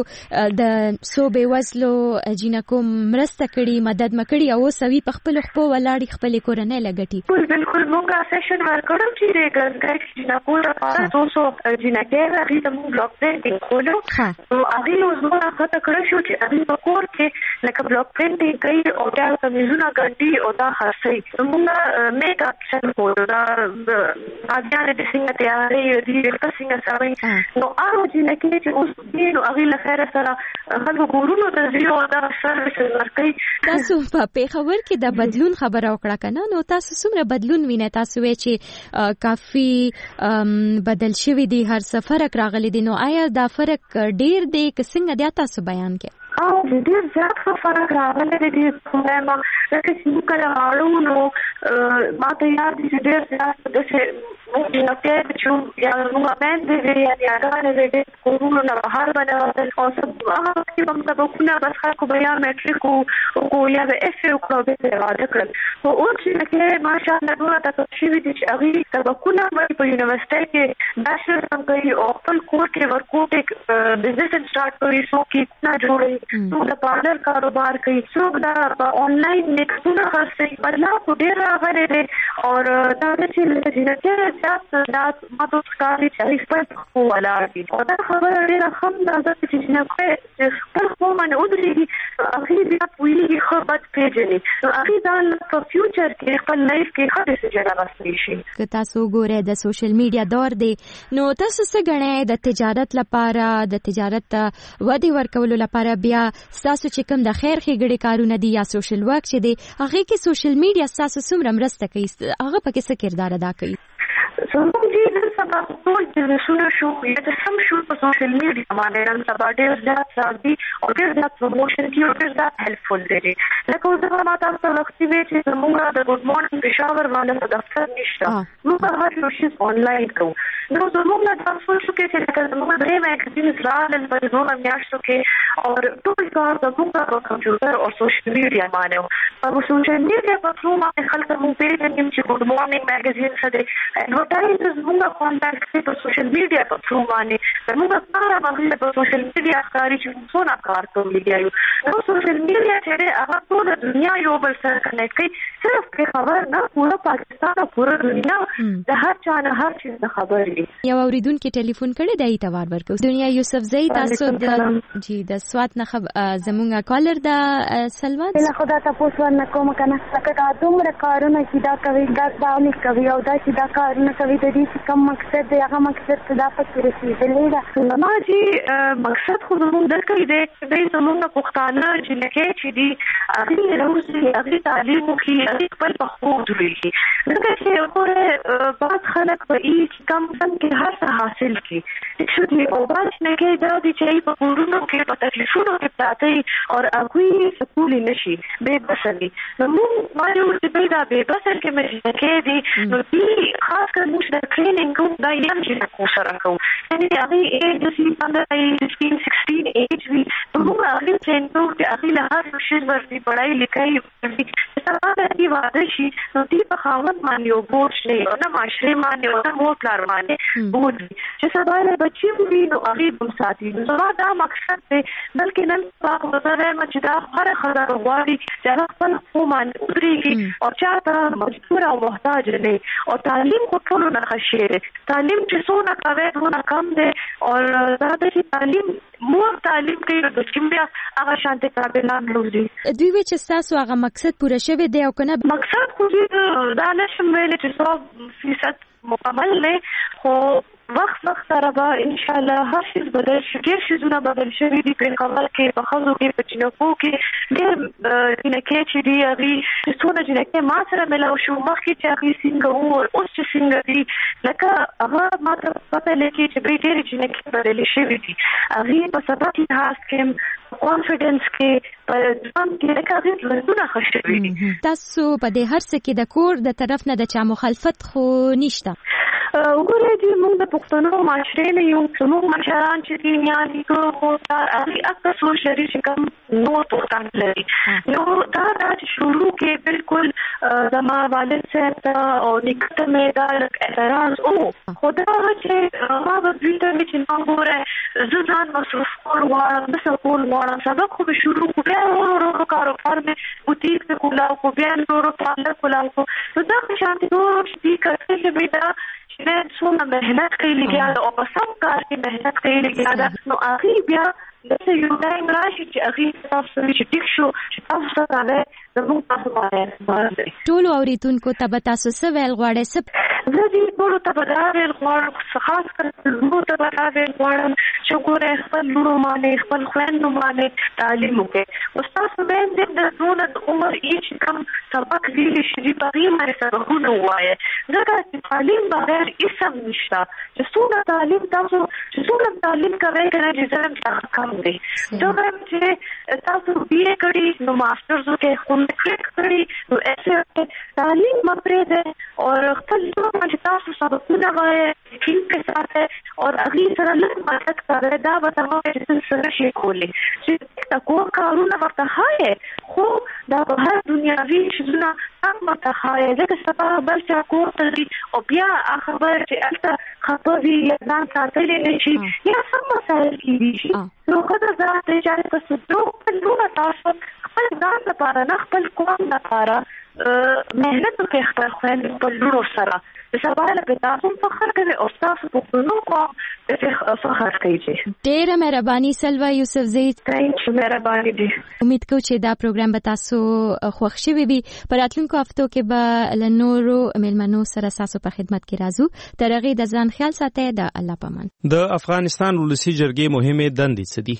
Speaker 1: د سو بې وزلو جنکو مرسته کړي، مدد مکړي او سوي په خپل خپل ولاړی خپل کورنۍ لګټي؟
Speaker 7: بالکل موږ سیشن ورکړو چې د ګرلز گایډ جنکو لپاره څو څو جنکې هغه ته موږ بلاک پرینټینګ کولو، نو هغه اوس موږ خاطر کړو چې هغه په کور کې لکه بلاک پرینټینګ کوي او دا کمیزونه ګنډي او دا خاصي موږ میک اپ څنګه کوو، دا اځانه د څنګه تیارې دي د څنګه سره، نو هغه جنکې چې اوس دې نو هغه لخر سره خلکو کورونو ته ځي او دا سرویس ورکوي.
Speaker 1: تاسو په پیښور کې د بدلون خبره وکړه کنه، نو تاسو څومره بدلون وینئ؟ تاسو وایي چې کافي بدل شوی دی، هر څه فرق راغلی دی، نو آیا دا فرق ډیر دی که څنګه دی؟ تاسو بیان کړئ.
Speaker 7: او ډېر زیات فرق راغلی دی، کومه لکه چې کله راړو نو ما ته یاد دي چې ډېر زیات داسې موږ لکه چې یا موږ باندې یا یا غانې دې کورونو نه بهر باندې او سب هغه چې موږ سبقونه بس خلکو بیا میټریک او یا د اف او کلوب ته راځي کړل او اوس چې ماشاءالله دوه تاسو شي دي چې هغه سبقونه په یونیورسيټي کې باشر هم کوي او خپل کور کې ورکوټ بزنس سٹارټ کوي سو کې نه جوړي نو د پارلر کاروبار کوي څوک دا آنلاین نیکسونه خرڅي بدلا کو ډیر راغلي دي او دا چې لږه چې ذات ما د ښکاري چې خپل ولا دي او دا خبره ډیره هم دا چې نه کوي خپل خو باندې ودرېږي هغه بیا پوهېږي ښه بد پېژني هغه ځان په فیوچر کې خپل لایف کې ښه ډیسیژن اخیستلی شي.
Speaker 1: که تاسو ګورئ د سوشل میډیا دور دی نو تاسو څه ګڼئ د تجارت لپاره د تجارت ودې ورکولو لپاره بیا ستاسو چې کوم د خیر ښېګړې کارونه دي یا سوشل ورک چې دی هغې کې سوشل میډیا ستاسو څومره مرسته کوي هغه پکې څه کردار ادا کوي؟
Speaker 7: زموږ دې نن سبا ټول بزنسونه شو یا د سم شو په سوشل میډیا باندې نن سبا ډېر زیات سازي او ډېر زیات پروموشن کوي او ډېر زیات هیلپفول دي. لکه اوس هغه ما تاسو ته وختي وی چې زموږ د ګډ مارنینګ پېښور باندې دفتر نشته موږ هر یو شی آنلاین کوو. نو زموږ نه تاسو شو کې چې لکه زموږ درې میګزین راغلل په دوه میاشتو کې او ټول کار زموږ په کمپیوټر او سوشل میډیا باندې او سوشل میډیا په څو باندې خلک مو پیژني چې ګډ مارنینګ میګزین څه دی ایڈورټایز زموږ کانټاکټ په سوشل میډیا په څو باندې زموږ کار باندې په سوشل میډیا ښکاري چې څونه کار کوي دی نو سوشل میډیا چې هغه ټول دنیا یو بل سره کنیکټ کوي صرف کې خبر نه پوره پاکستان او پوره دنیا د هر چا نه هر چیز د خبر دی.
Speaker 1: یو اوریدونکو ټلیفون کړی دی اتوار ورکو دنیا یوسف زئی تاسو د جی د سوات نه زموږه کالر د سلوات
Speaker 3: له خدا تاسو ورنه کوم کنه لکه دا دومره کارونه چې دا کوي دا داونی کوي او دا چې دا کارونه کوي د دې کوم مقصد دی هغه مقصد څه دا پکې رسیدلې ده.
Speaker 7: ما چې مقصد خو زموږ درکې دی چې زموږ پښتانه چې لکه چې دی هغه روزي هغه تعلیم کوي هغه خپل په خو جوړي لکه چې اوره بعض خلک په هیڅ کم څنګه کې هر څه حاصل کړي چې دی او بعض نه کې دا دي چې په کورونو کې په تکلیفونو کې پاتې او هغه سکول نشي به بسلي نو موږ ما یو چې دا به بسل کې مې کې دي نو دي خاص کر موږ د ټریننګ دا یم چې کو سره کوو یعنی هغه ایج د سي پندرہ پندرہ سولہ ایج وی موږ هغه ټریننګ ته هغه له هر شي ورته پڑھائی لیکای څنګه دی واده شي نو دی په خاوند باندې یو بوج نه او نه معاشره باندې او نه مور پلار باندې بوج چې سبا له بچي وي نو هغه هم ساتي نو دا مقصد دی بلکې نن په وزاره چې دا هر خبره غواړي چې خپل قوم ودرېږي او چاته مجبور او محتاج نه او تعلیم کو ټول نه خشيره تعلیم چې څونه کوي څونه کم دی او دا د تعلیم مور تعلیم کوي د کیمیا هغه شانته قابلان لوزي
Speaker 1: دوی وی چې تاسو هغه مقصد پوره شوی دی او کنه
Speaker 7: مقصد خو دې دا نشم ویل چې سو فیصد مکمل نه خو وخت وخت سره به ان شاء الله هر شي بدل شي ډېر شيونه بدل شوي دي په کابل کې په خزو کې په چینکو کې ډېر چینکې چې دي هغه څونه چینکې ما سره ملاو شو مخکې چې هغه څنګه وو اوس چې څنګه دي لکه هغه ما ته پته لګي چې ډېر چینکې بدل شوي دي هغه په سبا کې خاص کې کانفیډنس کې په ځان کې لکه هغه لږونه خوشوي دي
Speaker 1: تاسو په دې هر څه کې د کور د طرف نه د چا مخالفت خو نشته
Speaker 7: وګورئ چې موږ د پښتنو معاشرې نه یو زموږ مشران چې دي یا نیکه خو هغې اکثر سوچ لري چې کوم نور پښتان لري نو دا دا چې شروع کې بالکل زما والد صاحب ته او نیکه ته مې دا لږ اعتراض و خو دا چې ما به دوی ته مې چې ما ګوره زه ځان مصروف کول غواړم زه څه کول غواړم سبق خو به شروع کړو بیا ورو ورو کاروبار مې بوتیک ته کولاو کړو بیا ورو پارلر کولاو کړو نو دا خو شانتې نور دي کړی چې بیا چې څومره محنت کوي لګیا او په سم کار کې محنت کوي لګیا نو هغې بیا داسې یو ټایم راشي چې هغې تاسو سره چې ټیک شو چې تاسو سره دی زموږ تاسو باندې اعتبار دی.
Speaker 1: ټولو اورېدونکو ته به تاسو څه ویل غواړئ؟
Speaker 7: زه دې ټولو ته به دا ویل غواړم خاص کر لوڼو ته به دا ویل غواړم چې ګورئ خپل لوڼو باندې خپل خویندو باندې تعلیم وکړئ اوس تاسو باید د ټول د عمر چې کوم سبق ویلی شي دي په هغې باندې سبقونه ووایئ ځکه چې تعلیم بغیر هېڅ هم نشته چې څومره تعلیم تاسو چې څومره تعلیم کوئ که نه چې ظلم څخه کم دی ځکه چې تاسو بي اے کړي نو ماسټرز وکړئ خو میټریک کړي نو ایسې تعلیم مه پرېږدئ او خپل کوم چې تاسو سبقونه وایي ټیم کې ساته او هغه سره لږ مدد کوي دا به تاسو چې سره شي کولی چې تاسو کارونه ورته هاي خو دا په هر دنیاوي شزونه هم ورته هاي ځکه چې بل څه کوته او بیا خبر چې البته خپوي یا ځان ساتلې نشي یا سم مسایل کیږي نو کله ځان ته چې تاسو دوه نو تاسو خپل ځان لپاره نه خپل قوم لپاره مهنت وکړئ خپل خپل په لورو سره د سبا له تاسو فخر کوي او تاسو په نو کوم د فخر کوي.
Speaker 1: ډېره مهرباني سلوا یوسف زید.
Speaker 7: ډېره مهرباني دي.
Speaker 1: امید کوم چې دا پروګرام به تاسو خوښ شي وي. په راتلونکو هفتو کې به له نورو مېلمنو سره تاسو په خدمت کې راځو. تر هغې د ځان خیال ساتئ. د الله پامان.
Speaker 10: د افغانستان ولسی جرګې مهمه دندې څه دي؟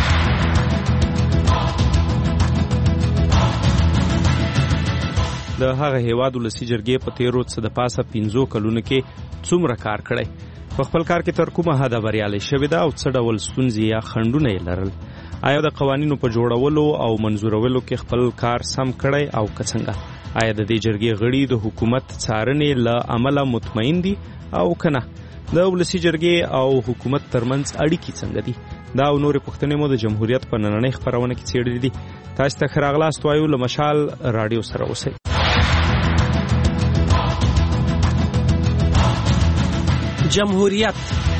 Speaker 10: د هغه هیواد ولسی جرګې په تیرو څه د پاسه پنځو کلونو کې څومره کار کړی، په خپل کار کې تر کومه حده بریالۍ شوې ده او څه ډول ستونزې یا خنډونه یې لرل، آیا د قوانینو په جوړولو او منظورولو کې خپل کار سم کړی او که څنګه، آیا د دې جرګې غړي د حکومت څارنې له امله مطمئن دي او که نه، د ولسی جرګې او حکومت ترمنځ اړیکې څنګه دي؟ دا او نورې پوښتنې مو د جمهوریت په نننۍ خپرونه کې څېړلې دي. تاسو ته ښه راغلاست وایو له مشال راډیو سره اوسئ.
Speaker 13: جمهوریت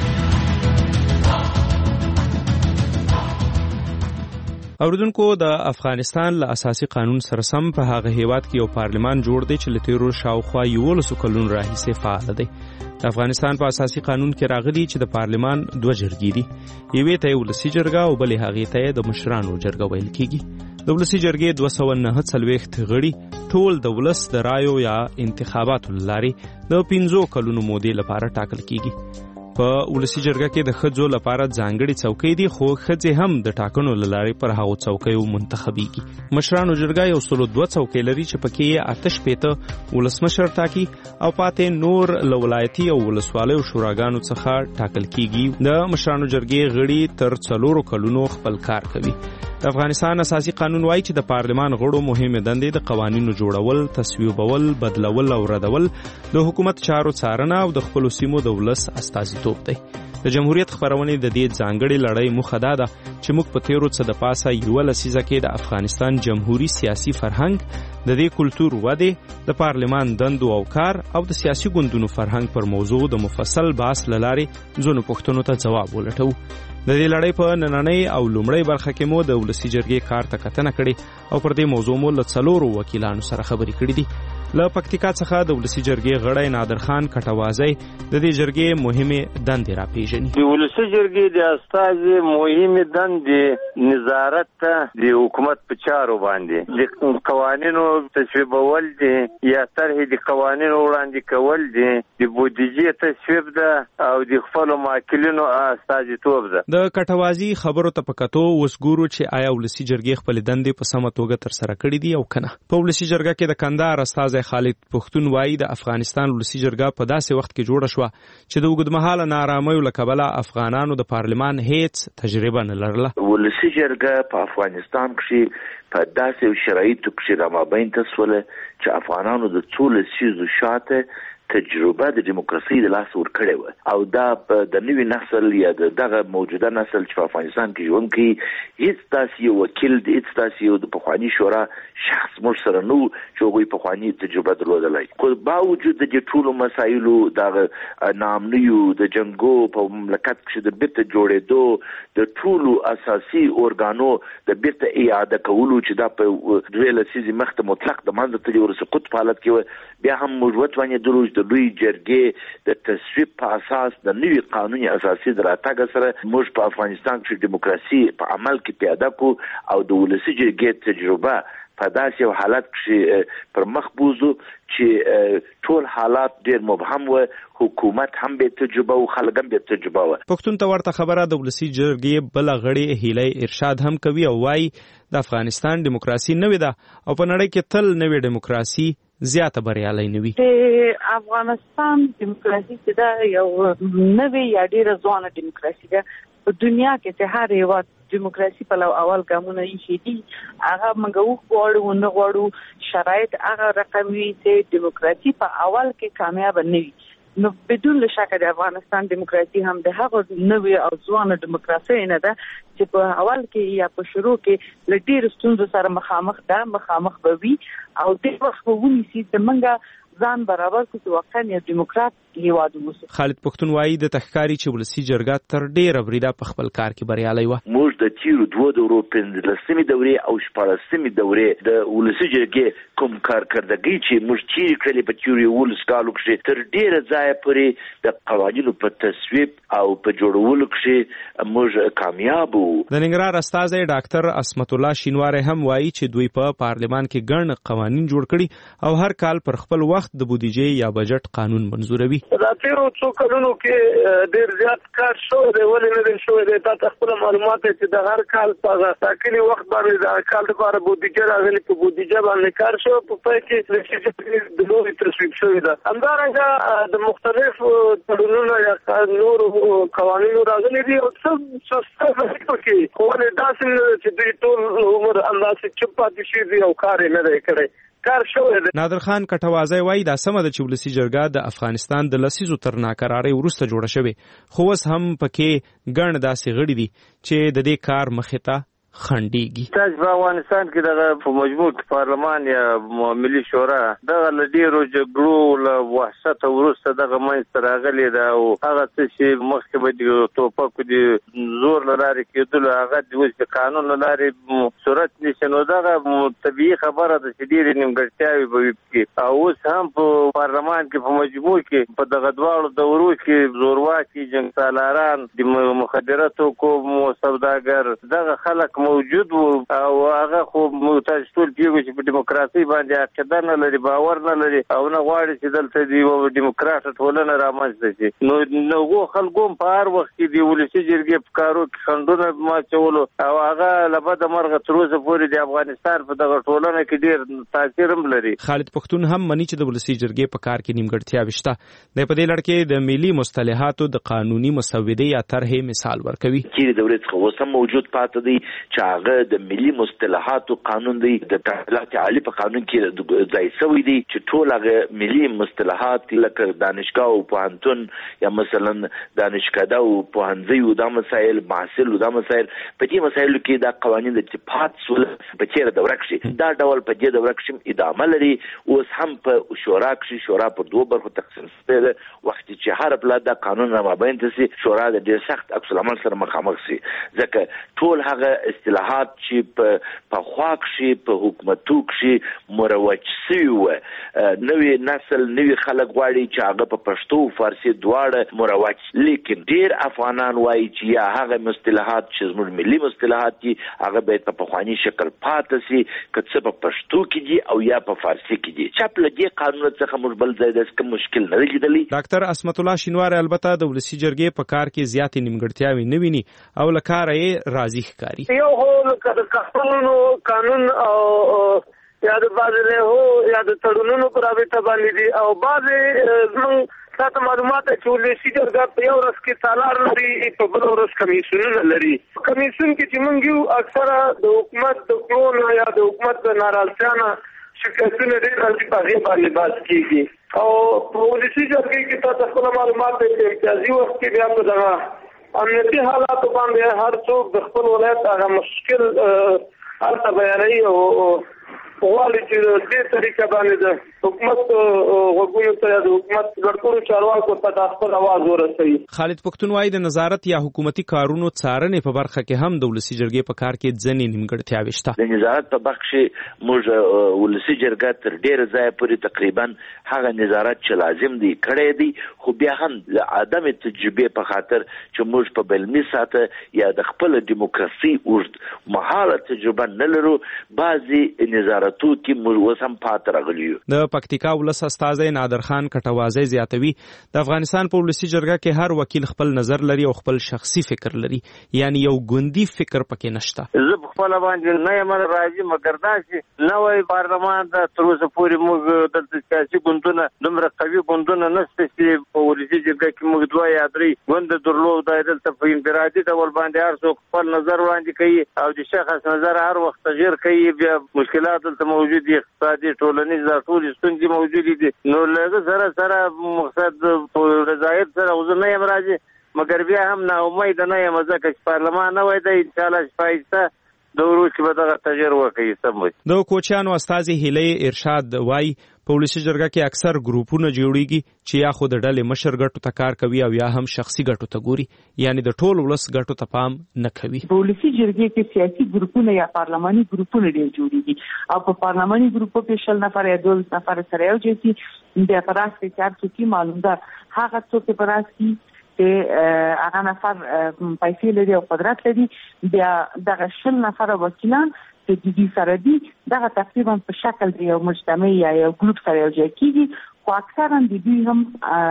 Speaker 10: اوریدونکو، د افغانستان له اساسي قانون سره سم په هغه هیواد کې یو پارلمان جوړ دی چې له تیرو شاوخوا یولسو کلونو راهیسې فعال دی. د افغانستان په اساسي قانون کې راغلي چې د پارلمان دوه جرګې دي، یوې ته یې ولسي جرګه او بلې هغې ته یې د مشرانو جرګه ویل کېږي. د ولسي جرګې دوه سوه نهه څلوېښت غړي ټول د ولس د رایو یا انتخاباتو له لارې د پنځو کلونو مودې لپاره ټاکل کېږي. په ولسی جرګه کې د ښځو لپاره ځانګړي څوکۍ دي، خو ښځې هم د ټاکنو له لارې پر هغو څوکیو منتخبیږي. مشرانو جرګه یو سلو دوه څوکۍ لري چې پکې یې اته شپېته ولسمشر ټاکي او پاتې نور له ولایتي او ولسوالیو شوراګانو څخه ټاکل کېږي. د مشرانو جرګې غړي تر څلورو کلونو خپل کار کوي. د افغانستان اساسي قانون وایي چې د پارلمان غړو مهمې دندې د قوانینو جوړول، تصویبول، بدلول او ردول، د حکومت چارو څارنه او د خپلو سیمو د ولس استازیتوب دی. د جمهوریت خپرونې د دې ځانګړې لړۍ موخه دا ده چې موږ په تیرو څه د پاسه یوه لسیزه کې د افغانستان جمهوري سیاسي فرهنګ، د دې کلتور ودې، د پارلمان دندو او کار او د سیاسي ګوندونو فرهنګ پر موضوع د مفصل بحث له لارې ځینو پوښتنو ته ځواب ولټوو. د دې لړۍ په نننۍ او لومړۍ برخه کې مو د ولسی جرګې کار ته کتنه کړې او پر دې موضوع مو له څلورو وکیلانو سره خبرې کړې دي. له پکتیکا څخه د ولسی جرګې غړی نادر خان کټوازی د دې جرګې مهمې دندې راپېژني.
Speaker 9: د ولسی جرګې د استازي مهمې دندې نظارت ته د حکومت په چارو باندې د قوانینو تصویبول دي یا طرحې د قوانینو وړاندې کول دي، د بودیجې تصویب ده او د خپلو معقولینو استازیتوب ده.
Speaker 10: د کټوازی خبرو ته پکاتو اوس ګورو چې آیا ولسی جرګې خپل دندې په سمه توګه تر سره کړې دي او کنه. په ولسی جرګه کې د کندهار استازی خالد پښتون وایي د افغانستان ولسی جرګه په داسې وخت کې جوړه شوه چې د اوږدمهاله ناارامیو له کبله افغانانو د پارلمان هیڅ تجربه نه لرله.
Speaker 22: ولسی جرګه په افغانستان کې په داسې شرایطو کې رامابین ته سوله چې افغانانو د څو لسیزو شاته تجربه د دیموکراسي د لاس ورکړې و او دا د نوي نسل یا د دغه موجوده نسل چې په افغانستان کې ژوند کوي هیڅ داسې یو وکیل د هیڅ داسې یو د پخواني شورا شخص موږ سره نو چې هغوی پخواني تجربه درلودلی، خو باوجود د دې ټولو مسایلو دغه ناامنیو د جنګو په مملکت کې د بیرته جوړېدو د ټولو اساسي ارګانو د بیرته اعاده کولو چې دا په دوه لسیزې مخته مطلق د منځه تللي او سقوط په حالت کې بیا هم موږ وتوانېدلو د لوی جرګې د تصویب په اساس د نوي قانوني اساسي د راتګ سره موږ په افغانستان کې دیموکراسي په عمل کې پیاده کو او د ولسی جرګې تجربه په داسې یو حالت کې پر مخ بوزو چې ټول حالات ډېر مبهم و، حکومت هم به تجربه او خلک هم به تجربه و.
Speaker 10: پښتون ته ورته خبره د ولسی جرګې بل غړي هیله ارشاد هم کوي او وايي د افغانستان دیموکراسي نوې ده او په نړۍ کې تل نوې دیموکراسي زیاته بریالۍ نه وي.
Speaker 23: د افغانستان دیموکراسي چې دا یو نوې یا ډېره ځوانه دیموکراسي ده،
Speaker 5: په دنیا کې چې هر یو دیموکراسي په لور اول ګامونه یې دي هغه موږ وغواړو نه غواړو شرایط هغه رقم وي چې دیموکراسي په اول کې کامیاب نه وي نو بدون شک د افغانستان دیموکراسي هم د هغه نوې او ځوان دیموکراسي نه ده چې په اول کې یا په شروع کې له ډېر ستونزو سره مخامخ ده مخامخ به وي او د وخت په ونیسي د منګه ځان برابر کو چې واقعا یو دیموکرات هیواد ووسو.
Speaker 8: خالد پښتون وایي د تخکاری چې ولسی جرګه تر ډیره بریده په خپل کار کې بریالي و.
Speaker 22: موږ د تیرو دوه دورو پنځلسمې دورې او شپاړسمې دورې د ولسی جرګې کوم کارکردګي چې موږ چیرې کړلې په تیرو ولس کالو کې تر ډیره ځای پورې د قوانینو په تصویب او په جوړولو کې موږ کامیاب وو.
Speaker 8: د ننګرهار استاذ ډاکټر اسمت الله شینواری هم وایي چې دوی په پارلمان کې ګڼ قوانین جوړ کړي او هر کال پر خپل وخت د بودیجې یا بجټ قانون منزوروي.
Speaker 23: راتیرو څو کلونو کې ډېر زیات کار شوی دی ولې نه دی شوی دی تاسو خپل معلومات چې د هر کال په ټاکلي وخت باندې د کال لپاره بودیجه راغلي په بودیجه باندې کار شوی په پای کې د نوري تصویب شوی ده همدارنګه د مختلفو تړونونو یا نورو قوانینو راغلي دي او څه څه کې خو ولې داسې چې دوی ټول عمر اندازې چوپ پاتې شي دي او کار نه دی کړی.
Speaker 8: نادر خان کټوازی وایي دا سمه ده چې ولسی جرګه د افغانستان د لسیزو تر ناکرارۍ وروسته جوړه شوې خو اوس هم پکې ګڼ داسې غړي دي چې د دې کار مخې ته خنډيږي.
Speaker 9: تاسو په افغانستان کې دغه په مجموع پارلمان یا ملي شورا دغه لډیرو جګړو له وحشت ورسته دغه منځ راغلي دا او هغه چې مخکې به د توپکو د زور لاري کېدل هغه د وځ قانون لاري صورت نشي نو دغه طبيعي خبره ده چې ډېر نیمګړتیاوي به وي او اوس هم په پارلمان کې په مجموع کې په دغه دواړو دورو کې زورواکي جنګ سالاران د مخدراتو کوم سوداګر دغه خلک موجود وو او هغه خو متاسف ټول پیږي چې په دیموکراسي باندې عقیده نه لري باور نه لري او نه غواړي چې دلته دی یو دیموکرات ټولنه رامنځته شي نو نو خلکو په هر وخت کې دی ولسی جرګې په کارو کې خندونه ما چولو او هغه لبد مرغه تر اوسه پورې د افغانستان په دغه ټولنه کې ډیر تاثیر هم لري.
Speaker 8: خالد پښتون هم مني چې د ولسی جرګې په کار کې نیمګړتیا وشته د په دې لړ کې د ملي مصطلحاتو د قانوني مسودې یا طرحې مثال ورکوي
Speaker 22: چې د دولت خو سم موجود پاتې دی چې هغه د ملي مصطلحاتو قانون دی د تعلیمات عالی په قانون کې ځای شوی دی چې ټول هغه ملي مصطلحات لکه دانشګاه او پوهنتون یا مثلا دانشکده او پوهنځي او د مسایل محصل او د مسایل په دې مسایلو کې دا قوانین د اتفاق سول په چیرې د ورکشي دا ډول په دې د ورکشم ادامه لري اوس هم په شورا کې شورا په دوه برخو تقسیم شوی دی وخت چې هر بل د قانون نه مابین تاسي شورا د ډیر سخت عکس العمل سره مخامخ شي ځکه ټول هغه اصطلاحات چې په خوا کې په حکومتو کې مروج شوی و نوې نسل نوې خلک غواړي چې هغه په پښتو فارسی دواړه مروج لیکن ډیر افغانان وایي چې یا هغه مصطلحات چې زموږ ملي مصطلحات دي هغه باید په پخوانی شکل پاتې شي کڅ په پښتو کې دي او یا په فارسی کې دي چې په دې قانون څخه موږ بل ځای د کوم مشکل نه لیدلی.
Speaker 8: ډاکټر اسمت الله شینواری البته د ولسی جرګې په کار کې زیاتې نیمګړتیاوې نه ویني او لکاره یې راضي ښکاري.
Speaker 23: یو هو قانون قانون او یا د بازله هو یا د تړونونو پر رابطه باندې دي او بعضې زموږ تاسو معلومات چې ولسی جرګه په یو ورځ کې سالار لري په بل ورځ کمیسیونونه لري کمیسیون کې چې موږ یو اکثره د حکومت د کړونو یا د حکومت د ناراضیانه شکایتونه ډېر راځي په هغه باندې بحث کیږي او په ولسی جرګه کې تاسو خپل معلومات په امتیازي وخت کې بیا په دغه امنیتي حالات باندې هر څوک د خپل ولایت هغه مشکل هلته بیانوي او غواړي چې دې طریقه باندې د حکومت غوښتنو ته د حکومت ګډوډو چارواکو ته خپل आवाज ورسوي.
Speaker 8: خالد پښتون وايي د نظارت یا حکومتي کارونو څارنې په برخه کې هم د ولسی جرګې په کار کې ځنې نیمګړتیاوې شته.
Speaker 22: د نظارت په برخه کې موږ ولسی جرګه تر ډېر ځای پورې تقریبا هغه نظارت چې لازم دی کړی دی خو بیا هم د عدم تجربه په خاطر چې موږ په بلمي ساته یا د خپل دیموکراسي اوږد مهاله تجربه نه لرو بعضي نظارت اماراتو کې موږ وسم پات راغلی یو.
Speaker 8: د پکتیکا ولس استازی نادر خان کټوازی زیاتوي د افغانستان په ولسی جرګه کې هر وکیل خپل نظر لري او خپل شخصي فکر لري، یعنی یو ګوندی فکر پکې نشته.
Speaker 9: زه خپل باندې نه یم راځي مګر دا چې نوې پارلمان د تر اوسه پورې موږ د سیاسي ګوندونو دومره قوي ګوندونه نشته چې په ولسی جرګه کې موږ دوه یا درې ګوند درلود. دلته په انفرادي ډول باندې هر څوک خپل نظر وړاندې کوي او د شخص نظر هر وخت تغیر کوي. بیا مشکلات دلته موجود دي، اقتصادي ټولنیز ټول ستونزې موجود دي. نو لږ سره سره مقصد په رضایت سره وزه نه یم راځي مګر بیا هم نا امید نه یم ځکه چې پارلمان نه وای دی ان شاء الله شپایسته د وروسته به دغه تغیر وکړي. سم وي.
Speaker 8: د کوچیانو استازي هیلې ارشاد وای په ولسی جرګه کې اکثر ګروپونه جوړیږي چې یا خود ډلې مشر ګټو ته کار کوي او یا هم شخصي ګټو ته ګوري، یعنی د ټول ولس ګټو ته پام نه کوي.
Speaker 5: په ولسی جرګه کې سیاسي ګروپونه یا پارلماني ګروپونه ډېر جوړیږي او په پارلماني ګروپو کې شل نفر یا دولس نفر سره یو ځای د پراس کې چار څوکۍ معلوم ده هغه څوک په پراس کې چې هغه نفر پیسې لري او قدرت لري. بیا دغه شل نفر وکیلان چې د دې سره دي دغه تقریبا په شکل دی یو مجتمع یا یو ګروپ سره یو ځای کیږي. خو اکثرا د دوی هم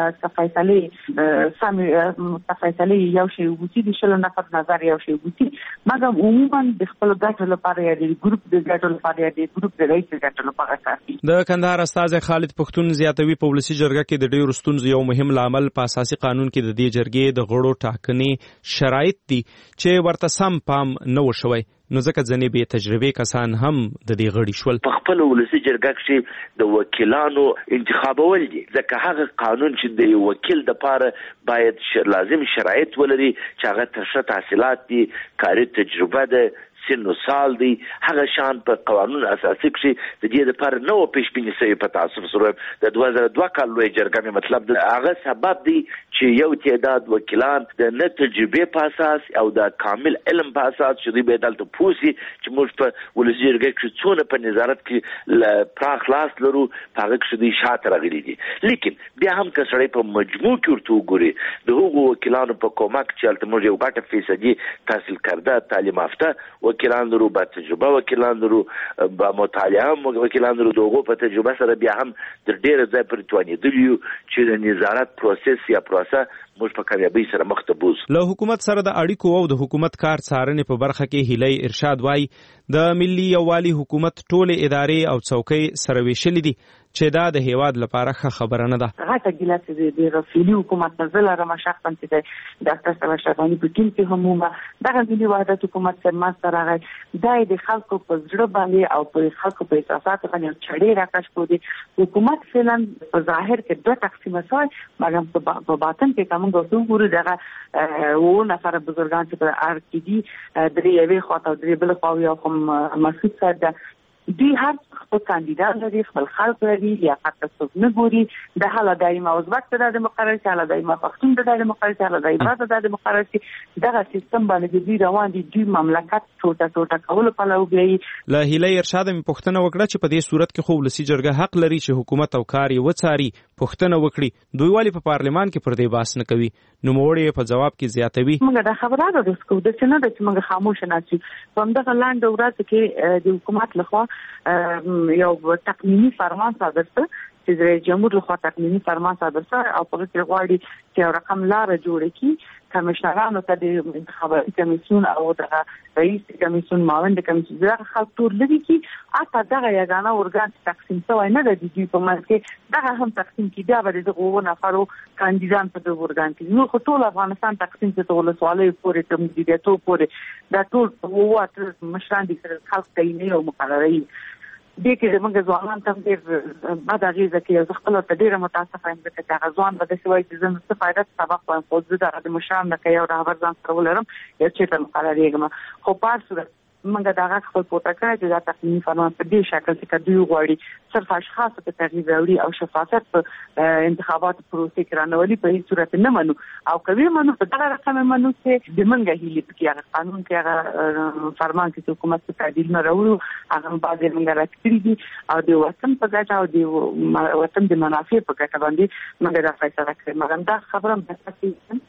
Speaker 5: تفصیلي سم تفصیلي یو شی وګوري د شل نفر نظر یو شی وګوري مګر عموما د خپل ګټو لپاره یا د ګروپ د ګټو لپاره یا د ګروپ د رئیس ګټو لپاره کافي.
Speaker 8: د کندهار استاد خالد پختون زیاتوي په ولسی جرګه کې د ډیرو ستونزو یو مهم لامل په اساسي قانون کې د دې جرګې د غړو ټاکنې شرایط دي چې ورته سم پام نه وشوي. نو ځکه ځنې به تجربه کسان هم د دې غړي شول.
Speaker 22: په خپل ولسی جرګه کې د وکیلانو انتخابول دي ځکه هغه قانون چې د وکیل د پاره باید لازم شرایط ولري چې هغه ترشح تحصیلات دي، کاري تجربه ده، سن و سال دی. هغه شان په قانون اساسي کې د دې لپاره نو پیشبینی سوی په تاسو سره د دوه زره دوه کال لوی جرګه مطلب هغه سبب دی چې یو تعداد وکیلان د نه تجربه په اساس او د کامل علم په اساس چې دوی به دلته پوسی چې موږ په ولسی جرګه کې څونه په نظارت کې پراخ لاس لرو هغه کې دوی شاته راغلي دي. لیکن بیا هم که سړی په مجموع کې ورته وګوري د هغو وکیلانو په کومک چې البته موږ یو غټه فیصدي تحصیل کرده تعلیم یافته وکیلان درو، با تجربه وکیلان درو، با مطالعه وکیلان درو، دغه په تجربه سره بیا هم د ډېر ځای پر توانیدلیو چې د نظارت پروسس یا پروسه موږ په کامیابی سره مخ ته بوز.
Speaker 8: له حکومت سره د اړیکو او د حکومت کار څارنې په برخه کې هیلې ارشاد وای د ملي یووالي حکومت ټولې ادارې او څوکۍ سره ویشلې دي چې دا د هیواد لپاره ښه خبره نه ده.
Speaker 5: هغه ګیلاس د رفیلی حکومت نزل را مشخصا چې د ډاکټر صاحب شفانی په ټیم کې همومه دغه ملي وحدت حکومت سره ماستر راغی دای د خلکو په زړه باندې او په خلکو په احساسات باندې چړې راکښ کو دي. حکومت فعلا په ظاهر کې دوه تقسیمه شوی مګر په باطن کې کوم غوښتنه ګوري دغه و نفر بزرګان چې په ار کې دي درې یوې خواته درې بل خو یو کوم مسعود سره دوی هر خپل کاندیدان لري، خپل خلک لري، لیاقت څوک نه ګوري. د حاله دایمه ازبک ته د مقرر چې حاله دایمه پښتون ته د مقرر چې حاله دایمه د مقرر چې دغه سیستم باندې دوی روان دي. دوی مملکت ټوټه ټوټه کول په لو بي.
Speaker 8: له هیلې ارشاد می پښتنه وکړه چې په دې صورت کې خو ولسی جرګه حق لري چې حکومت او کاری وڅاري، پښتنه وکړي. دوی والی په پارلمان کې پر دې باس نه کوي. نو موړې په جواب کې زیاتوي
Speaker 5: موږ د خبرانو د سکو د څه نه د چې موږ خاموش نه شي. په همدغه لاندې ورځ کې د حکومت لخوا یو تقنینی فرمان صادر شو چې رئیس جمهور لخوا تقنینی فرمان صادر شو او په دې غواړي چې یو رقم لار جوړ کړي کمشنرانو ته د انتخاباتي کمیسیون او د رئیس کمیسیون ماوند کمیسیون دغه خلک ټول لري چې اته دغه یګانه اورګان تقسیم شوی نه د دې په منځ کې دغه هم تقسیم کیږي بیا به د غوونه نفرو کاندیدان په دغه اورګان کې نو ټول افغانستان تقسیم ته ولسوالۍ پورې ته مدیریتو پورې دا ټول وواټ مشران دي خلک ته نه یو مقرري دې کې موږ ځوانان ته ډېر بعد غیزه کې یو خپل ته ډېر متاسفه یم چې هغه ځوان به د سوي چې زموږ څه فائدہ سبق وایم خو زه د مشران د یو راور ځان سره ولرم یو چې ته مقرریږم خو په صورت موږ دا غږ خپل پورته کړی چې دا تقنیني فرمان په دې شکل چې دوی غواړي صرف اشخاص ته تغییر راوړي او شفافیت په انتخابات پروسې کې رانولي په هیڅ صورت نه منو او کوي منو په دغه رقم منو چې د منګه هیلې په هغه قانون کې هغه فرمان کې حکومت ته تعدیل نه راوړو هغه بعضې موږ راکړي دي او د وطن په ګټه او د وطن د منافع په ګټه باندې موږ دا فیصله کړې مګر دا خبره به تاسو چې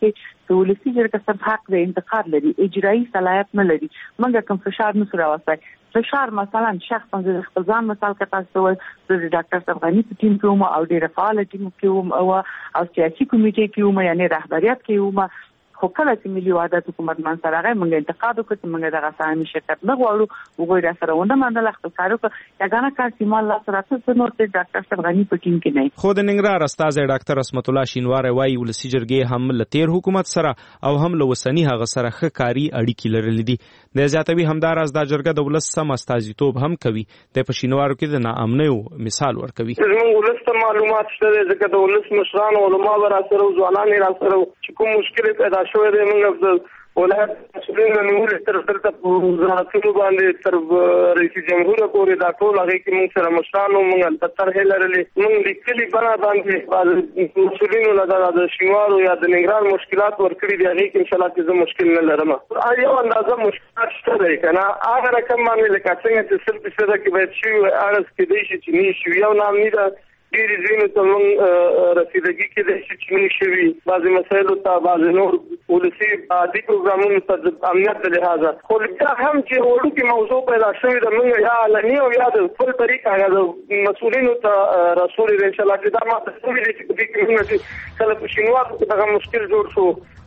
Speaker 5: ولسی جرګه سب حق د انتقاد لري، اجرایي صلاحیت نه لري. موږ کوم فشار نه سره واسای فشار مثلا شخصا د خپل ځان مثال کته استول د ډاکټر افغاني په ټیم کې وم او د رفعال ټیم کې وم او او سیاسي کمیټې کې وم، یعنی رهبریت کې وم. خو کله چې ملي وحدت حکومت من سره غي موږ انتقاد وکړ چې موږ دغه سامي شرکت نه غواړو، وګورئ را سره ونه منل اختصار وکړ یګانه کار چې مال الله سره څه نور ته ډاکټر افغاني په ټیم کې نه.
Speaker 8: خو د ننګرهار استاد ډاکټر اسمت الله شینوار وايي ولسی جرګې هم لتیر حکومت سره او هم له وسنی هغه سره ښه کاری اړیکې لرلې دي. د زیاتوي همدار از د جرګه د ولس سم استازیتوب هم کوي. د پښینوارو کې د ناامنیو مثال ورکوي.
Speaker 23: زموږ ولست معلومات شته ځکه د ولس مشران علما را سره ځوانان را سره چې کوم مشکل پیدا شوی دی موږ ولایت مسؤلین نور تر تر وزارتونو باندې تر رئیس جمهور پورې دا ټول هغه کې موږ سره مشرانو موږ البته هلرلې موږ لیکلي بنا باندې مسؤلینو لږه د شینوارو یا د ننګرهار مشکلات ورکړي دي، هغه کې ان شاء الله چې زه مشکل نه لرم. یو اندازه مشکلات شته دی کنه هغه رقم باندې لکه څنګه چې سل فیصد کې باید شي ارز کې دی چې نه شي یو نام نه ده ډېری ځینو ته موږ رسیدګي کې دی چې نه شي بعضې مسایلو ته بعضې نور ولسي عادي پروګرامونو ته د امنیت د لحاظه. خو بیا هم چې وړوکې موضوع پیدا شوې ده موږ یا علني او یا د خپل طریقه یا د مسؤلینو ته رسولې ده انشاءالله چې دا ما ته شوي دي چې په دې کې موږ چې کله په شینوارو کې دغه مشکل جوړ شو